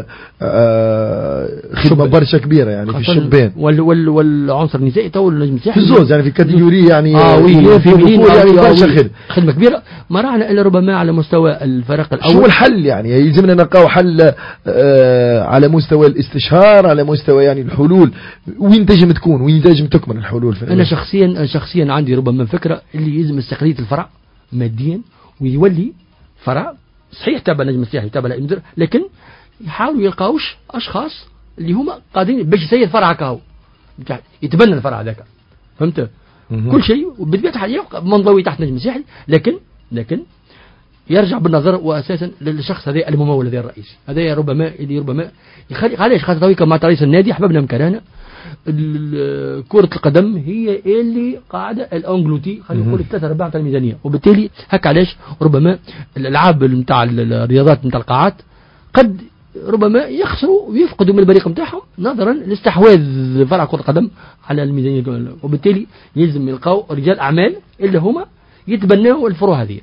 خدمة برشا كبيرة يعني في الشبان
وال وال والعنصر النسائي تو النجم الساحلي
في الزوز يعني في كاتيجوري يعني
اه وي في
يعني برشا خدمة
خدمة كبيرة ما راحنا الا ربما على مستوى الفرق الاول.
شو الحل يعني؟ يلزمنا نلقاو حل آه على مستوى الاستشهار، على مستوى يعني الحلول وين تجم تكون وين تجم تكمل الحلول في
انا شخصيا شخصيا عندي ربما فكرة اللي يلزم استقلالية الفرع ماديا ويولي فرع صحيح تابع نجم الساحلي تابع الامدر، لكن يحاولوا يلقاوش اشخاص اللي هما قادرين باش يسير فرع كاو يتبنى الفرع ذاك، فهمت؟ كل شيء وبطبيعه الحال يبقى منضوي تحت نجم الساحلي، لكن لكن يرجع بالنظر واساسا للشخص هذا الممول هذا الرئيسي هذا ربما اللي ربما يخلي علاش خاطر تويكا مع رئيس النادي احببنا مكاننا كرة القدم هي اللي قاعدة الانجلوتي خلينا نقول ثلاثة أرباع تاع الميزانية، وبالتالي هكا علاش ربما الالعاب نتاع الرياضات نتاع القاعات قد ربما يخسروا ويفقدوا من البريق نتاعهم نظرا لاستحواذ فرع كرة القدم على الميزانية، وبالتالي يلزم يلقاو رجال اعمال اللي هما يتبنوا الفروع هذه.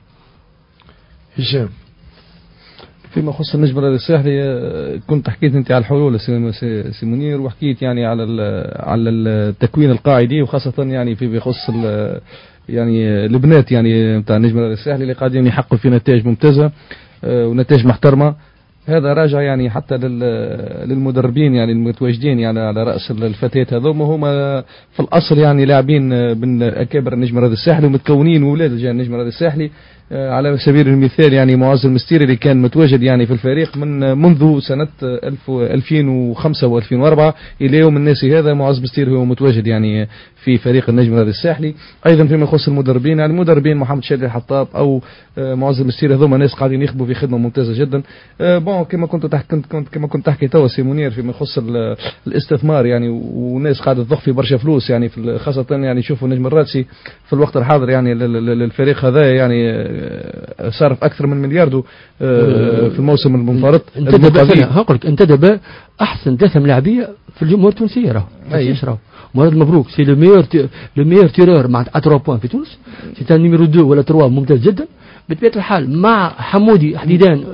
هشام
فيما يخص النجم الساحلي كنت حكيت انت على الحلول سي منير وحكيت يعني على على التكوين القاعدي وخاصة يعني في بيخص يعني البنات يعني نتاع النجم الساحلي اللي قاعدين يحققوا في نتائج ممتازة ونتائج محترمة. هذا راجع يعني حتى للمدربين يعني المتواجدين يعني على رأس الفتيات هذوما هما في الأصل يعني لاعبين من أكابر النجم الساحلي ومتكونين وولاد النجم الساحلي. على سبيل المثال يعني معز المستيري اللي كان متواجد يعني في الفريق من منذ سنة ألفين وخمسة وألفين وأربعة إلى يوم الناس هذا معز المستيري هو متواجد يعني في فريق النجم الساحلي. أيضا فيما يخص المدربين يعني المدربين محمد شادي الحطاب أو معز المستيري هذوما ناس قاعدين يخدموا في خدمة ممتازة جدا. بون كما كنت تحكي كما كنت تحكي توا سي منير فيما يخص الاستثمار يعني وناس قاعدة تضخ في برشا فلوس يعني في خاصة يعني شوفوا النجم الراسي في الوقت الحاضر يعني للفريق هذا يعني صرف أكثر من مليار دو في الموسم المنفرد.
هقول لك انتدب أحسن ثلاثة ملاعبية في الجمهورية التونسية راهو يشراو مراد مبروك سي لو ميور لو ميور تيرور مع ثلاثة بوان في تونس سي نيميرو اثنين ولا ثلاثة ممتاز جدا بطبيعة الحال مع حمودي حديدان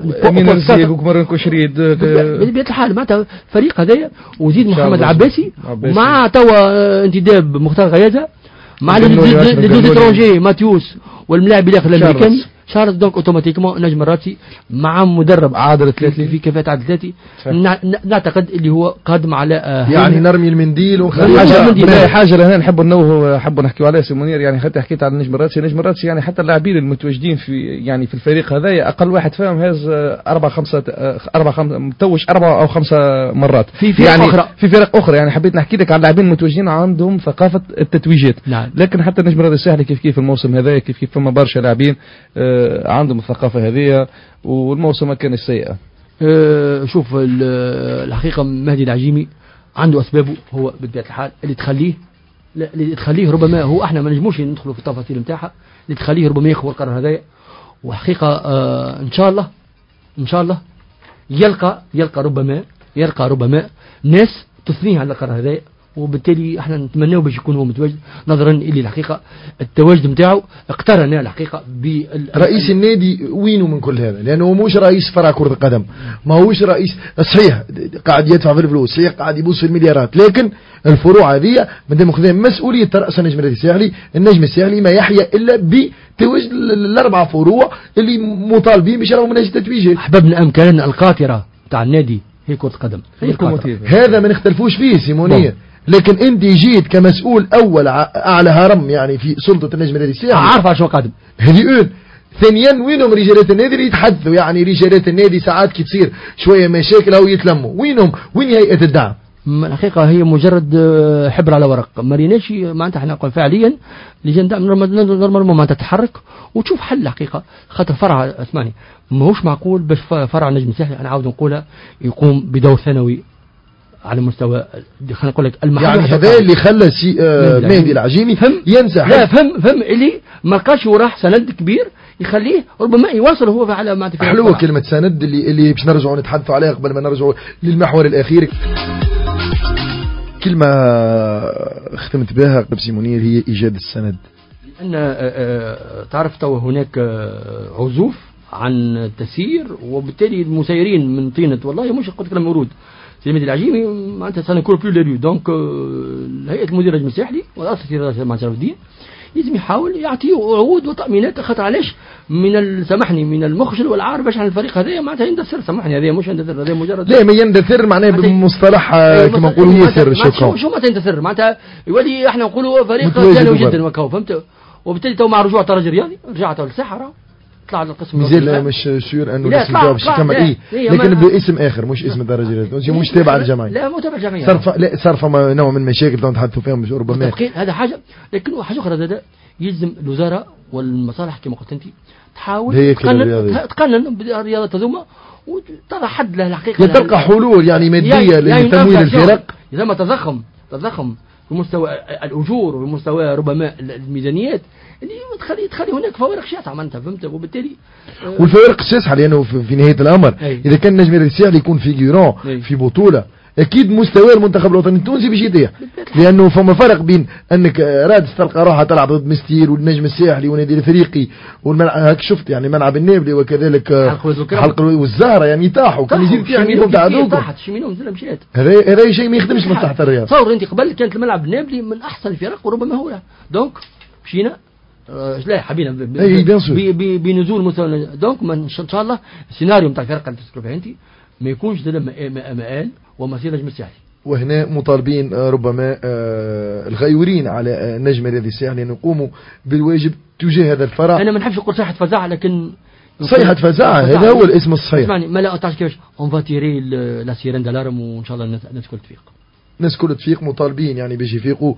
بطبيعة الحال معناتها فريق هذايا وزيد محمد العباسي مع توا انتداب مختار غيازة مع لي دو اترونجي ماتيوس والملاعب الاخر الامريكاني صارت دونك اوتوماتيكمون نجم راسي مع مدرب
عادل ثلاثي
في كفاءة عادل ثلاثي نعتقد اللي هو قادم على آه
يعني نرمي المنديل ونخلي
حاجه حاجه لهنا نحب نوه نحب نحكيو عليها سي منير. يعني حتى حكيت على النجم الراسي النجم الراسي يعني حتى اللاعبين المتواجدين في يعني في الفريق هذايا اقل واحد فيهم هاز اربع خمسه اربع خمسه متوج اربع او خمسه مرات
في فرق
يعني
اخرى
في فرق اخرى. يعني حبيت نحكي لك على اللاعبين المتواجدين عندهم ثقافه التتويجات.
نعم.
لكن حتى النجم الراسي الساحلي كيف كيف الموسم هذايا كيف كيف فما برشا لاعبين آه عندهم الثقافه هذه والموسم ما كان سيئه.
أه شوف الحقيقه مهدي العجيمي عنده اسبابه هو بطبيعه الحال اللي تخليه اللي تخليه ربما هو احنا ما نجموش ندخلوا في التفاصيل نتاعها اللي تخليه ربما ياخذ القرار هذايا. وحقيقه أه ان شاء الله ان شاء الله يلقى يلقى ربما يلقى ربما ناس تثنيه على القرار هذايا. وبالتالي احنا نتمناه باش يكون هو متواجد نظرا الى الحقيقه التواجد نتاعو اقترن الحقيقه ب
رئيس النادي وينه من كل هذا لانه مش رئيس فرع كره القدم ما هوش رئيس صحيح قاعد يدفع في الفلوس صحيح قاعد يبوس في المليارات لكن الفروع هذه مادام خذين مسؤوليه راس النجم الساحلي. النجم الساحلي ما يحيا الا بتواجد الاربع فروع اللي مطالبين باش يراهم من اجل التتويجات.
احببنا امكاننا القاطره تاع النادي هي كره القدم
هذا ما نختلفوش فيه سيمونيه. لكن انت جيت كمسؤول اول اعلى هرم يعني في سلطه النجم النادي الساحلي
عارفه شو قادم
هذه اول. ثانيا وينهم رجالات النادي اللي يتحدثوا يعني رجالات النادي ساعات كي تصير شويه مشاكل او يتلموا وينهم وين هيئه الدعم؟
الحقيقه هي مجرد حبر على ورق ما ريناش معناتها احنا نقول فعليا لجان دعم نورمالمون معناتها تتحرك وتشوف حل الحقيقه خاطر فرع اسمعني ماهوش معقول باش فرع النجم الساحلي انا عاود نقولها يقوم بدور ثانوي على مستوى خلينا نقول لك المحل
يعني هذا اللي خلى سي آه مهدي العجيمي ينسى
لا فهم فهم اللي ما لقاش وراه سند كبير يخليه ربما يواصل هو على ما تفهم.
حلوه كلمه سند اللي اللي باش نرجعوا نتحدثوا عليها قبل ما نرجعوا للمحور الاخير. كلمه ختمت بها قبل سيمونير هي ايجاد السند.
لان تعرف تو هناك عزوف عن تسيير وبالتالي المسيرين من طينه والله مش قلت كلام ورود سي مهدي العجيمي معناتها سنكون بلو لاريو دونك هيئه المدير النجم الساحلي والاساسي مع شرف الدين لازم يحاول يعطيه وعود وتامينات خاطر علاش من سامحني من المخجل والعار باش على الفريق هذايا معناتها يندثر سامحني هذا مش يندثر هذا مجرد
لا ما يندثر معناه بمصطلح كما نقولوا يسر شكرا
شو ما تندثر معناتها يولي احنا نقولوا فريق ثانوي جدا وكاو فهمت. وبالتالي تو مع رجوع الترجي الرياضي رجعت للساحه طلع القسم
مازال مش سيور انه الاسم جواب باش يكمل ايه لكن باسم اخر مش اسم الدرجه الرياضيه مش تابع الجمعيه
لا مو تابع الجمعيه
صرف لا صرف نوع من المشاكل نتحدثوا فيهم مش ربما
هذا حاجه. لكن حاجه اخرى هذا يلزم الوزاره والمصالح كما قلت انت تحاول تقنن تقنن بالرياضه هذوما وتضع حد له الحقيقه
تلقى حلول يعني ماديه لتمويل الفرق
لما تضخم تضخم في مستوى الاجور وفي مستوى ربما الميزانيات اللي تخلي تخلي هناك فوارق شاسعه معناتها فهمت. وبالتالي
والفوارق الشاسعه لانه في نهايه الامر أي. اذا كان النجم الساحلي يكون فيجورون في بطوله اكيد مستوى المنتخب الوطني التونسي باش يطيح لانه فما فرق بين انك رادس تلقى روحها تلعب ضد مستير والنجم الساحلي والنادي الافريقي والملعب هاك شفت يعني ملعب النابلي وكذلك حلق والزهره يعني يطاحوا كان يزيد فيها منهم تاع دوك
طاحت شي منهم زين مشات
هذا هذا شيء ما يخدمش مصلحه الرياضه.
تصور انت قبل كانت الملعب النابلي من احسن الفرق وربما هو دونك مشينا لا حبينا بنزول مستوى دونك ان شاء الله السيناريو نتاع الفرق اللي تذكر فيها انت ما يكونش مآل ومسير نجم الساحلي.
وهنا مطالبين ربما الغيورين على النجم الرياضي الساحلي ان يقوموا بالواجب تجاه هذا الفرع.
انا ما نحبش نقول صيحه فزاعه لكن
صيحه فزاعه هذا هو الاسم الصحيح.
اسمعني ما لا تعرف كيفاش اون فا تيري لا سيرين دالارم وان شاء الله الناس الكل تفيق.
الناس كل تفيق مطالبين يعني باش يفيقوا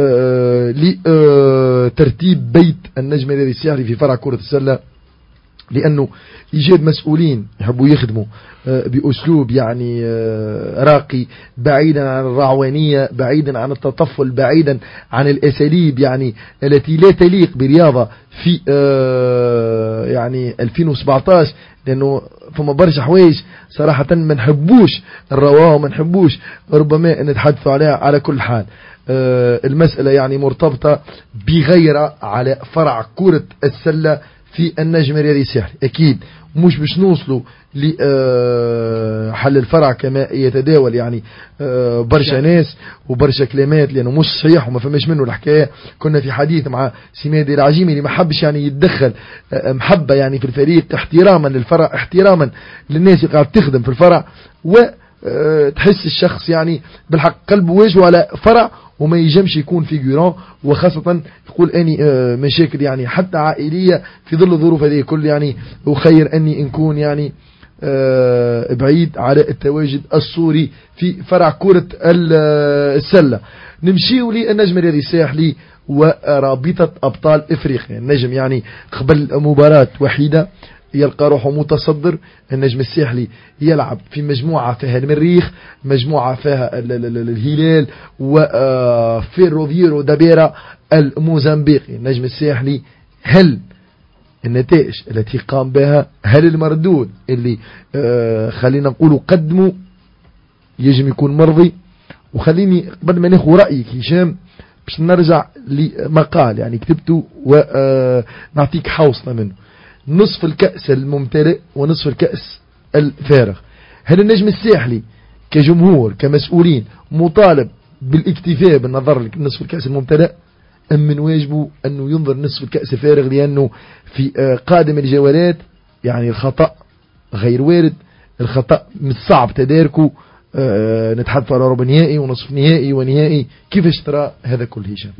لترتيب بيت النجم الرياضي الساحلي في فرع كرة السلة لأنه إيجاد مسؤولين يحبوا يخدموا بأسلوب يعني راقي بعيدا عن الرعوانية بعيدا عن التطفل بعيدا عن الأساليب يعني التي لا تليق برياضة في يعني ألفين وسبعطاش لأنه فما برشا حوايج صراحة ما نحبوش الرواه وما نحبوش ربما نتحدثوا عليها. على كل حال المسألة يعني مرتبطة بغيرة على فرع كرة السلة في النجم الرياضي الساحلي. أكيد مش باش نوصلوا لحل الفرع كما يتداول يعني برشا ناس وبرشا كلمات، لأنه مش صحيح وما فماش منه الحكاية. كنا في حديث مع سميد العجيمي اللي ما حبش يعني يتدخل محبة يعني في الفريق، احتراما للفرع، احتراما للناس اللي قاعد تخدم في الفرع، وتحس الشخص يعني بالحق قلبه واجهه على فرع وما يجمش يكون فيجوران، وخاصة يقول أني مشاكل يعني حتى عائلية في ظل الظروف هذه كل يعني وخير أني نكون يعني بعيد على التواجد الصوري في فرع كرة السلة. نمشيو للنجم الرياضي الساحلي ورابطة أبطال إفريقيا. النجم يعني قبل مباراة وحيدة يلقى روحه متصدر. النجم الساحلي يلعب في مجموعة فيها المريخ، مجموعة فيها الهلال وفيروفيرو دابيرا الموزمبيقي. النجم الساحلي هل النتائج التي قام بها، هل المردود اللي آه خلينا نقول قدمه يجب يكون مرضي؟ وخليني قبل ما ناخذ رأيك هشام باش نرجع لمقال يعني كتبته ونعطيك حوصلة منه. نصف الكأس الممتلئ ونصف الكأس الفارغ. هل النجم الساحلي كجمهور كمسؤولين مطالب بالاكتفاء بالنظر لنصف الكأس الممتلئ، أم من واجبه أنه ينظر نصف الكأس الفارغ، لأنه في قادم الجولات يعني الخطأ غير وارد، الخطأ من الصعب تداركه. أه نتحدث على ربع نهائي ونصف نهائي ونهائي. كيفاش ترى هذا كل هشام؟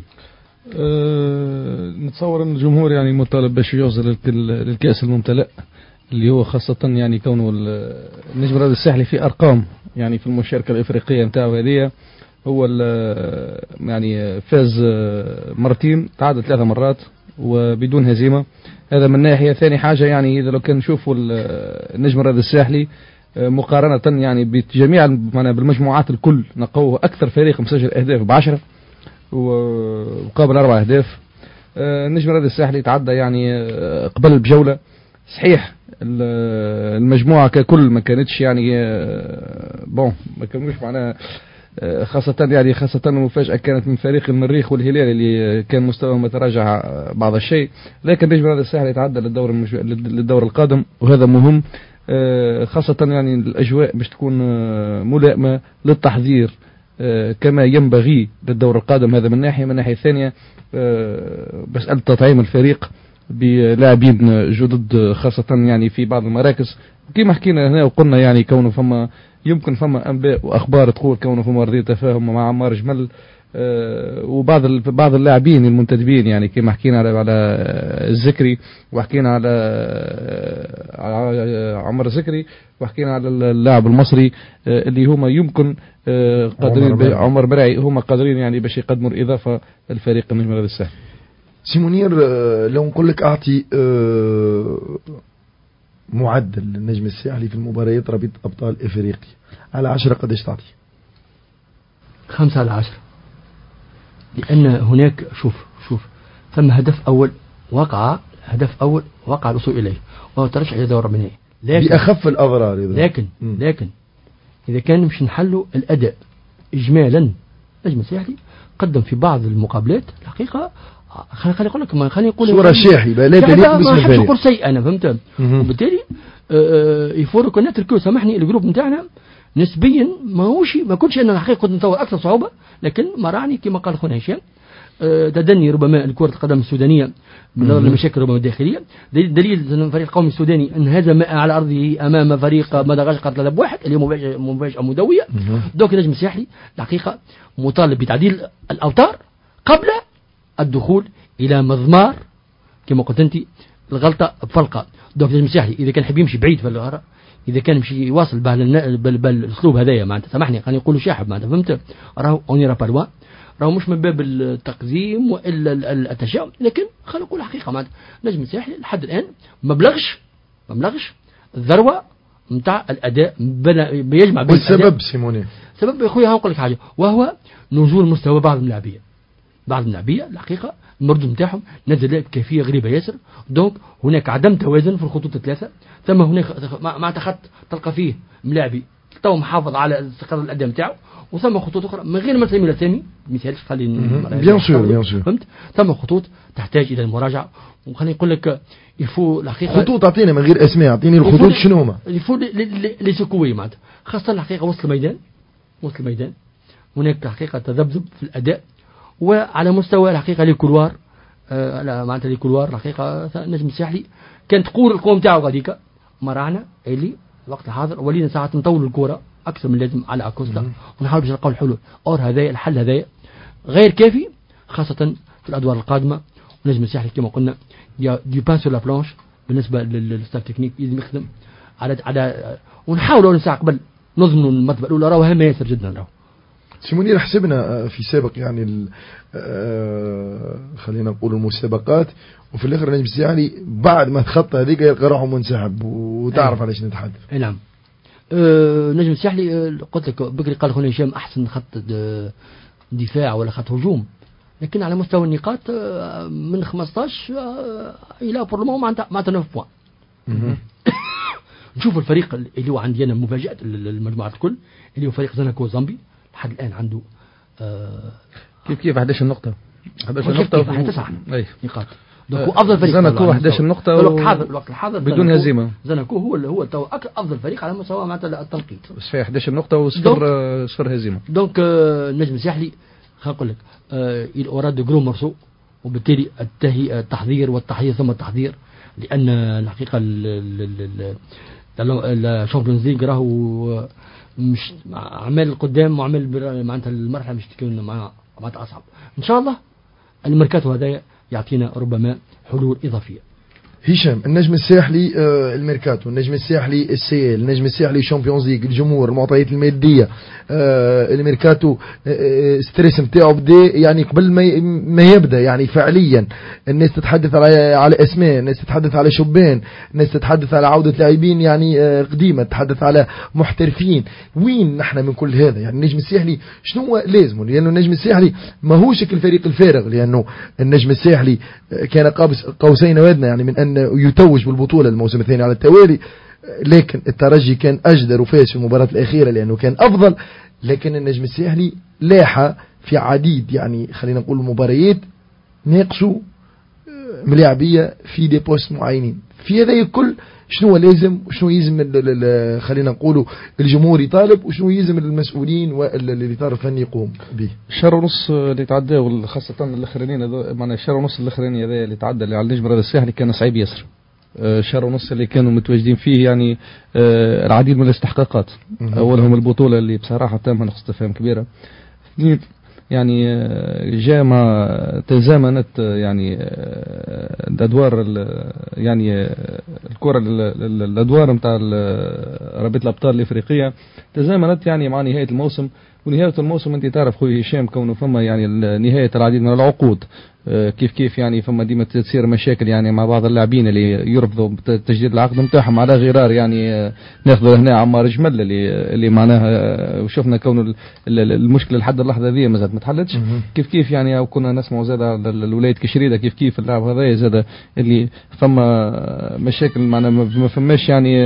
أه نتصور أن الجمهور يعني مطالب باش يوصل للكأس الممتلئ، اللي هو خاصة يعني كونه النجم الرياضي الساحلي في أرقام يعني في المشاركة الإفريقية نتاعو هذه. هو يعني فاز مرتين، تعادل ثلاثة مرات وبدون هزيمة. هذا من ناحية. ثاني حاجة يعني إذا لو كان نشوفوا النجم الرياضي الساحلي مقارنة يعني بجميع بالمجموعات الكل، نقوه أكثر فريق مسجل أهداف بعشرة وقابل أربع أهداف. النجم الرياضي الساحلي تعدى يعني قبل بجولة. صحيح المجموعة ككل ما كانتش يعني بون ما كانوش معنا، خاصة يعني خاصة المفاجأة كانت من فريق المريخ والهلال اللي كان مستوى متراجع بعض الشيء، لكن النجم الرياضي الساحلي يتعدى للدور المج... للدور القادم وهذا مهم. خاصة يعني الأجواء باش تكون ملائمة للتحضير كما ينبغي للدور القادم. هذا من ناحية. من ناحية ثانية مسألة تطعيم الفريق بلاعبين جدد خاصة يعني في بعض المراكز كما حكينا هنا وقلنا يعني كونه فما يمكن فما أنباء وأخبار تقول كونه فما رضي تفاهم مع عمار جمل أه وبعض بعض اللاعبين المنتدبين يعني كما حكينا على على الزكري وحكينا على على عمر الزكري وحكينا على اللاعب المصري أه اللي هما يمكن أه قادرين عمر مرعي هما قادرين يعني باش يقدموا الإضافة للفريق النجم الرياضي الساحلي.
سيمونير لو نقول لك أعطي معدل للنجم الساحلي في المباريات رابطة أبطال إفريقيا على عشرة قديش تعطي؟
خمسة على عشرة. لأن هناك شوف شوف ثم هدف أول وقع هدف أول وقع الوصول إليه وهو ترشح إلى دور النهائي
بأخف الأضرار.
لكن م. لكن إذا كان مش نحلوا الأداء إجمالا النجم الساحلي قدم في بعض المقابلات الحقيقة خليني أقول لك خليني أقول
صورة شاحبة لا تليق باسم الفريق.
ما أقول سيء أنا فهمت. وبالتالي يفور كنا تركوا سامحني الجروب نتاعنا نسبيا ما هوش ما كنتش أنا الحقيقة كنت نتصور أكثر صعوبة، لكن ما راني كما قال خونا هشام تدني ربما الكرة القدم السودانية بالنظر لمشاكل ربما الداخلية. دليل أن الفريق القومي السوداني انهزم على أرضه أمام فريق مدغشقر ثلاثة بواحد اللي هو مفاجأة مدوية. دوك النجم الساحلي الحقيقة مطالب بتعديل الأوتار قبل الدخول إلى مضمار كما قلت أنت الغلطة بفلقة. دوك النجم الساحلي إذا كان حب يمشي بعيد في الغارة، إذا كان يمشي يواصل بالأسلوب هذايا معناتها سامحني خلينا نقولوا شاحب معناتها فهمت، راهو أونيرا بالوا راهو مش من باب التقزيم وإلا التشاؤم، لكن خلينا نقول حقيقة معناتها نجم الساحلي لحد الآن ما بلغش ما بلغش الذروة نتاع الأداء بيجمع بين
والسبب سيموني
سبب يا أخويا هنقول لك حاجة وهو نزول مستوى بعض اللاعبين بعض اللاعبية الحقيقة المردود نتاعهم نزل بكيفية غريبة ياسر. دونك هناك عدم توازن في الخطوط الثلاثة. ثم هناك مع خط تلقى فيه ملاعبي تو محافظ على استقرار الأداء نتاعو، وثم خطوط أخرى من غير ما نسمي الأسامي مثال خلي
بيان سور بيان سور
فهمت. ثم خطوط تحتاج الى المراجعه، وخليني نقول لك يفو الحقيقه
خطوط اعطينا من غير اسماء، اعطيني الخطوط شنو هما
يفو لي سكوي معناتها، خاصه الحقيقه وسط الميدان وسط الميدان هناك حقيقه تذبذب في الاداء، وعلى مستوى الحقيقه لي كولوار آه لا معناتها لي كولوار الحقيقه نجم الساحلي كانت تقول القوه نتاعو غاديكا مرعنا اللي الوقت الحاضر ولينا ساعات نطول الكره اكثر من اللازم على اكوستا، ونحاول باش نلقاو الحلول. اور هذايا الحل هذايا غير كافي خاصه في الادوار القادمه، ونجم الساحلي كما قلنا دي بان سور لا بلانش بالنسبه للستاف تكنيك لازم يخدم على على ونحاولوا نساعة قبل نظموا المرتبه الاولى، راهو هامه ياسر جدا. راهو
سيمونير حسبنا في سابق يعني خلينا نقول المسابقات، وفي الاخر نجم الساحلي بعد ما تخطى هذيك يلقى روحه منسحب، وتعرف علاش نتحدث.
اي نعم. أه نجم الساحلي أه قلت لك بكري قال خونا هشام احسن خط دفاع ولا خط هجوم، لكن على مستوى النقاط أه من خمسطاش أه الى بورلمون معناتها تسعة بوان. نشوف الفريق اللي هو عندي انا مفاجاه المجموعه الكل اللي هو فريق زناكو زامبي لحد الان عنده أه
كيف كيف احد عشر نقطه احد عشر نقطه
وفي تسعة نقاط.
دونك
افضل فريق
زناكو احد عشر نقطه
في الوقت الحاضر الوقت الحاضر
بدون هزيمه.
زناكو هو هو تو افضل فريق على مستوى معناتها التنقيط،
بس فيه احد عشر نقطه وصفر صفر هزيمه.
دونك النجم الساحلي خلينا نقول لك il aura de gros morceaux، وبالتالي التهيئه التحضير والتحضير ثم التحضير، لان الحقيقه الشامبيونز ليج راهو مش عمال القدام وعمال معناتها المرحله مش تكون معناتها اصعب. ان شاء الله الميركاتو هذايا يعطينا ربما حلول اضافيه.
هشام، النجم الساحلي آه الميركاتو، النجم الساحلي السيال، النجم الساحلي شامبيونز ليج، الجمهور، المعطيات الماديه، آه الميركاتو آه ستريس نتاعو بدا يعني قبل ما ما يبدا يعني فعليا. الناس تتحدث على على اسماء، الناس تتحدث على شبان، الناس تتحدث على عوده لاعبين يعني آه قديمه، تتحدث على محترفين. وين نحن من كل هذا؟ يعني النجم الساحلي شنو لازمه؟ لانه النجم الساحلي ماهوش الفريق الفارغ، لانه النجم الساحلي كان قاب قوسين وادنى يعني من ان يتوج بالبطولة الموسم الثاني على التوالي، لكن الترجي كان أجدر وفاز في المباراة الأخيرة لأنه كان أفضل. لكن النجم الساحلي لاح في عديد يعني خلينا نقول مباريات ناقصوا ملاعبية في دي بوست معينين. في هذا الكل شنو لازم وشنو يلزم خلينا نقولوا الجمهور يطالب، وشنو يلزم المسؤولين والإطار الفني يقوم به.
الشهر ونص اللي تعدى خاصة الأخرانيين معنا الشهر ونص الأخراني هذا اللي تعدى اللي على النجم هذا الساحلي كان صعيب ياسر. الشهر ونص اللي كانوا متواجدين فيه يعني العديد من الاستحقاقات، أولهم البطولة اللي بصراحة تامها نقص تفاهم كبيرة، يعني جاء ما تزامنت يعني الادوار يعني الكره الادوار نتاع رابطه الابطال الافريقيه تزامنت يعني مع نهايه الموسم. ونهايه الموسم انت تعرف خوي هشام كونه فما يعني نهايه العديد من العقود، كيف كيف يعني فما ديما تصير مشاكل يعني مع بعض اللاعبين اللي يرفضوا تجديد العقد نتاعهم على غرار يعني ناخذوا هنا عمار جمل اللي اللي معناها وشفنا كونه المشكله لحد اللحظه هذه مازالت ما تحلتش. كيف كيف يعني كنا نسمعوا زاد الولايه كشريده كيف كيف اللاعب هذا زاد اللي فما مشاكل معنا ما فماش يعني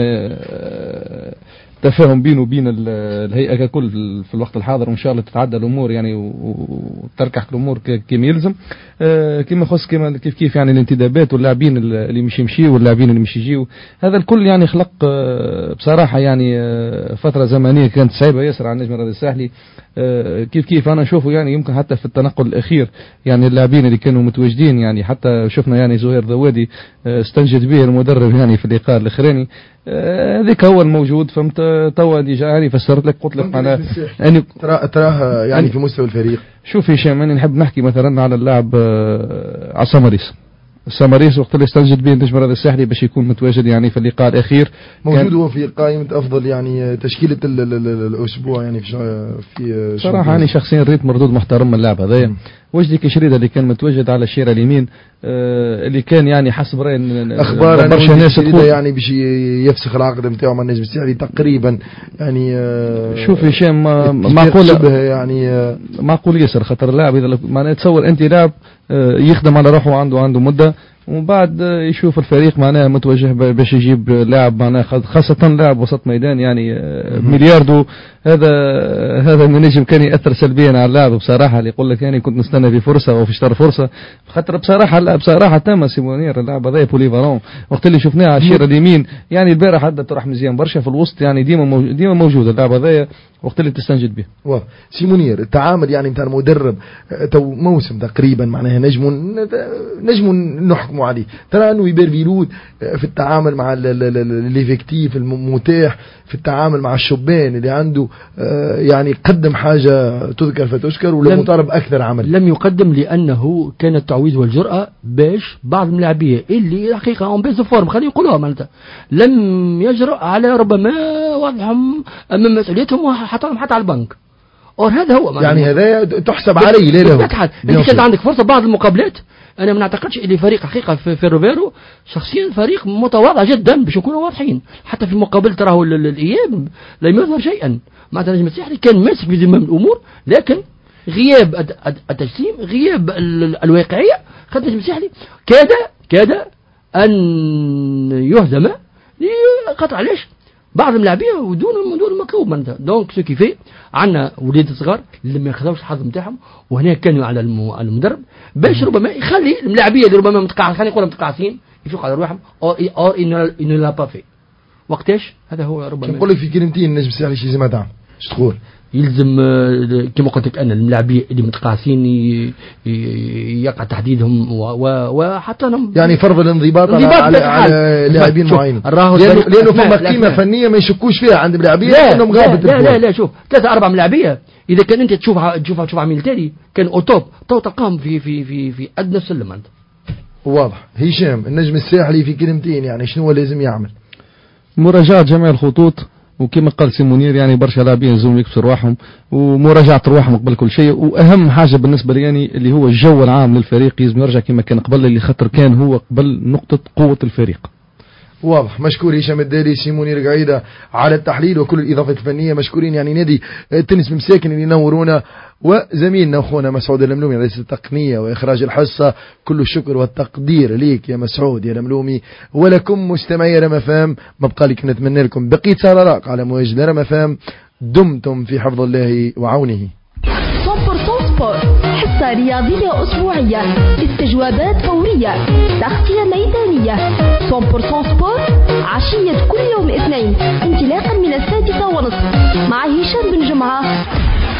تفاهم بينه وبين الهيئة ككل في الوقت الحاضر، وإن شاء الله تتعدى الأمور يعني وتركح الأمور كما يلزم. كما خص كما كيف كيف يعني الانتدابات واللاعبين اللي مش يمشيوا واللاعبين اللي مش يجيوا، هذا الكل يعني خلق بصراحة يعني فترة زمنية كانت صعبة ياسر على النجم الرياضي الساحلي. كيف كيف أنا أشوفه يعني يمكن حتى في التنقل الأخير يعني اللاعبين اللي كانوا متواجدين يعني حتى شفنا يعني زهير ذوادي استنجد به المدرب يعني في اللقاء الأخراني هذيك هو الموجود. فهمت توا ديجا يعني فسرت لك قلت لك على
يعني تراه تراه يعني في مستوى الفريق.
شوف هشام انا نحب نحكي مثلا على اللاعب على ساماريس. ساماريس وقت اللي استنجد به النجم الرياضي الساحلي باش يكون متواجد يعني في اللقاء الاخير
موجود هو في قائمه افضل يعني تشكيله الاسبوع يعني في في
صراحه يعني شخصيا ريت مردود محترم من اللاعب هذايا. وجدي كشريده اللي كان متواجد على الشيره اليمين آه اللي كان يعني حسب راي
اخبار برشا ناس تقول يعني باش يفسخ العقد نتاعو مع النجم الساحلي تقريبا يعني آه
شوف هشام معقول
يعني آه
معقول ياسر خاطر اللاعب اذا ما نتصور انت لاعب آه يخدم على روحه عنده عنده مده ومن بعد يشوف الفريق معناها متوجه باش يجيب لاعب معناها خاصة لاعب وسط ميدان يعني ملياردو. هذا هذا من نجم كان يأثر سلبيا على اللاعب بصراحة، اللي يقول لك يعني كنت نستنى في فرصة أو في شطر فرصة، خاطر بصراحة اللاعب بصراحة تم سيمونير اللاعب هذا بوليفالون وقت اللي شفناه على الشير اليمين يعني البارح عدى تروح مزيان برشا في الوسط يعني ديما موجود ديما موجود اللاعب هذا وقت اللي تستنجد به.
واه سيمونير التعامل يعني نتاع المدرب تو موسم تقريبا معناها نجم نجم نحكموا عليه، ترى انه يبربيلود في التعامل مع ليفيكتيف المتاح، في التعامل مع الشبان اللي عنده يعني قدم حاجة تذكر فتشكر ولا مطالب أكثر عمل؟
لم يقدم لأنه كان التعويض والجرأة باش بعض الملاعبية اللي حقيقة هم بيز فورم خلي يقولوها معناتها لم يجرؤ على ربما وضعهم أمام مسؤوليتهم وحطهم حتى على البنك. اور هذا هو
يعني هذا تحسب عليه ليه له
انت كانت عندك فرصة بعض المقابلات. انا ما نعتقدش اللي فريق حقيقة في, في روفيرو شخصيا فريق متواضع جدا باش نكونوا واضحين، حتى في المقابلة تراه الاياب لم يظهر شيئا معناتها نجم الساحلي كان ماسك في زمام الامور، لكن غياب التجسيم غياب الواقعية خد نجم الساحلي كاد كاد ان يهزم لقطع علاش بعض اللاعبين ودون دون المطلوب معناتها. دونك سو كيفي عندنا ولاد صغار اللي ما ياخذوش الحظ نتاعهم، وهنا كانوا على المدرب باش ربما يخلي اللاعبيه اللي ربما متقاعد خلينا نقول متقاعدين يفوق على روحهم او او انه لا با في وقتاش. هذا هو ربما
نقول لك في كلمتين نجم الساحلي شي زعما دعم اش تقول
يلزم كما قلت لك انا اللاعبيه اللي متقاعسين يقع تحديدهم وحتى
يعني فرض الانضباط على, على, على لاعبين معينين لانه, لأنه فما قيمه فنيه ما يشكوش فيها عند اللاعبين انهم غابت.
لا, لا لا لا شوف ثلاثه اربع لاعبيه اذا كان انت تشوفها تشوفها تشوف عميل تالي كان اوتوب تو تلقاهم في في في في ادنى السلم انت.
واضح. هشام النجم الساحلي في كلمتين يعني شنو لازم يعمل؟
مراجعه جميع الخطوط، وكما قال سيمونير يعني برشا لاعبين لازم يكسروا رواحهم ومراجعه رواحهم قبل كل شيء، واهم حاجه بالنسبه لي يعني اللي هو الجو العام للفريق لازم يرجع كما كان قبل، اللي خاطر كان هو قبل نقطه قوه الفريق.
واضح. مشكور هشام الدالي سيمونير قاعدة على التحليل وكل الإضافة الفنية. مشكورين يعني نادي التنس بمساكن اللي ينورونا، وزميلنا أخونا مسعود الملومي رئيس التقنية وإخراج الحصة. كل الشكر والتقدير ليك يا مسعود يا الملومي، ولكم مستمعي رم فام. ما بقى لك نتمنى لكم بقية سهرة على مواجد رم فام. دمتم في حفظ الله وعونه.
حصة رياضية أسبوعية، استجوابات فورية، تغطية ميدانية. مية بالمية سبور عشية كل يوم اثنين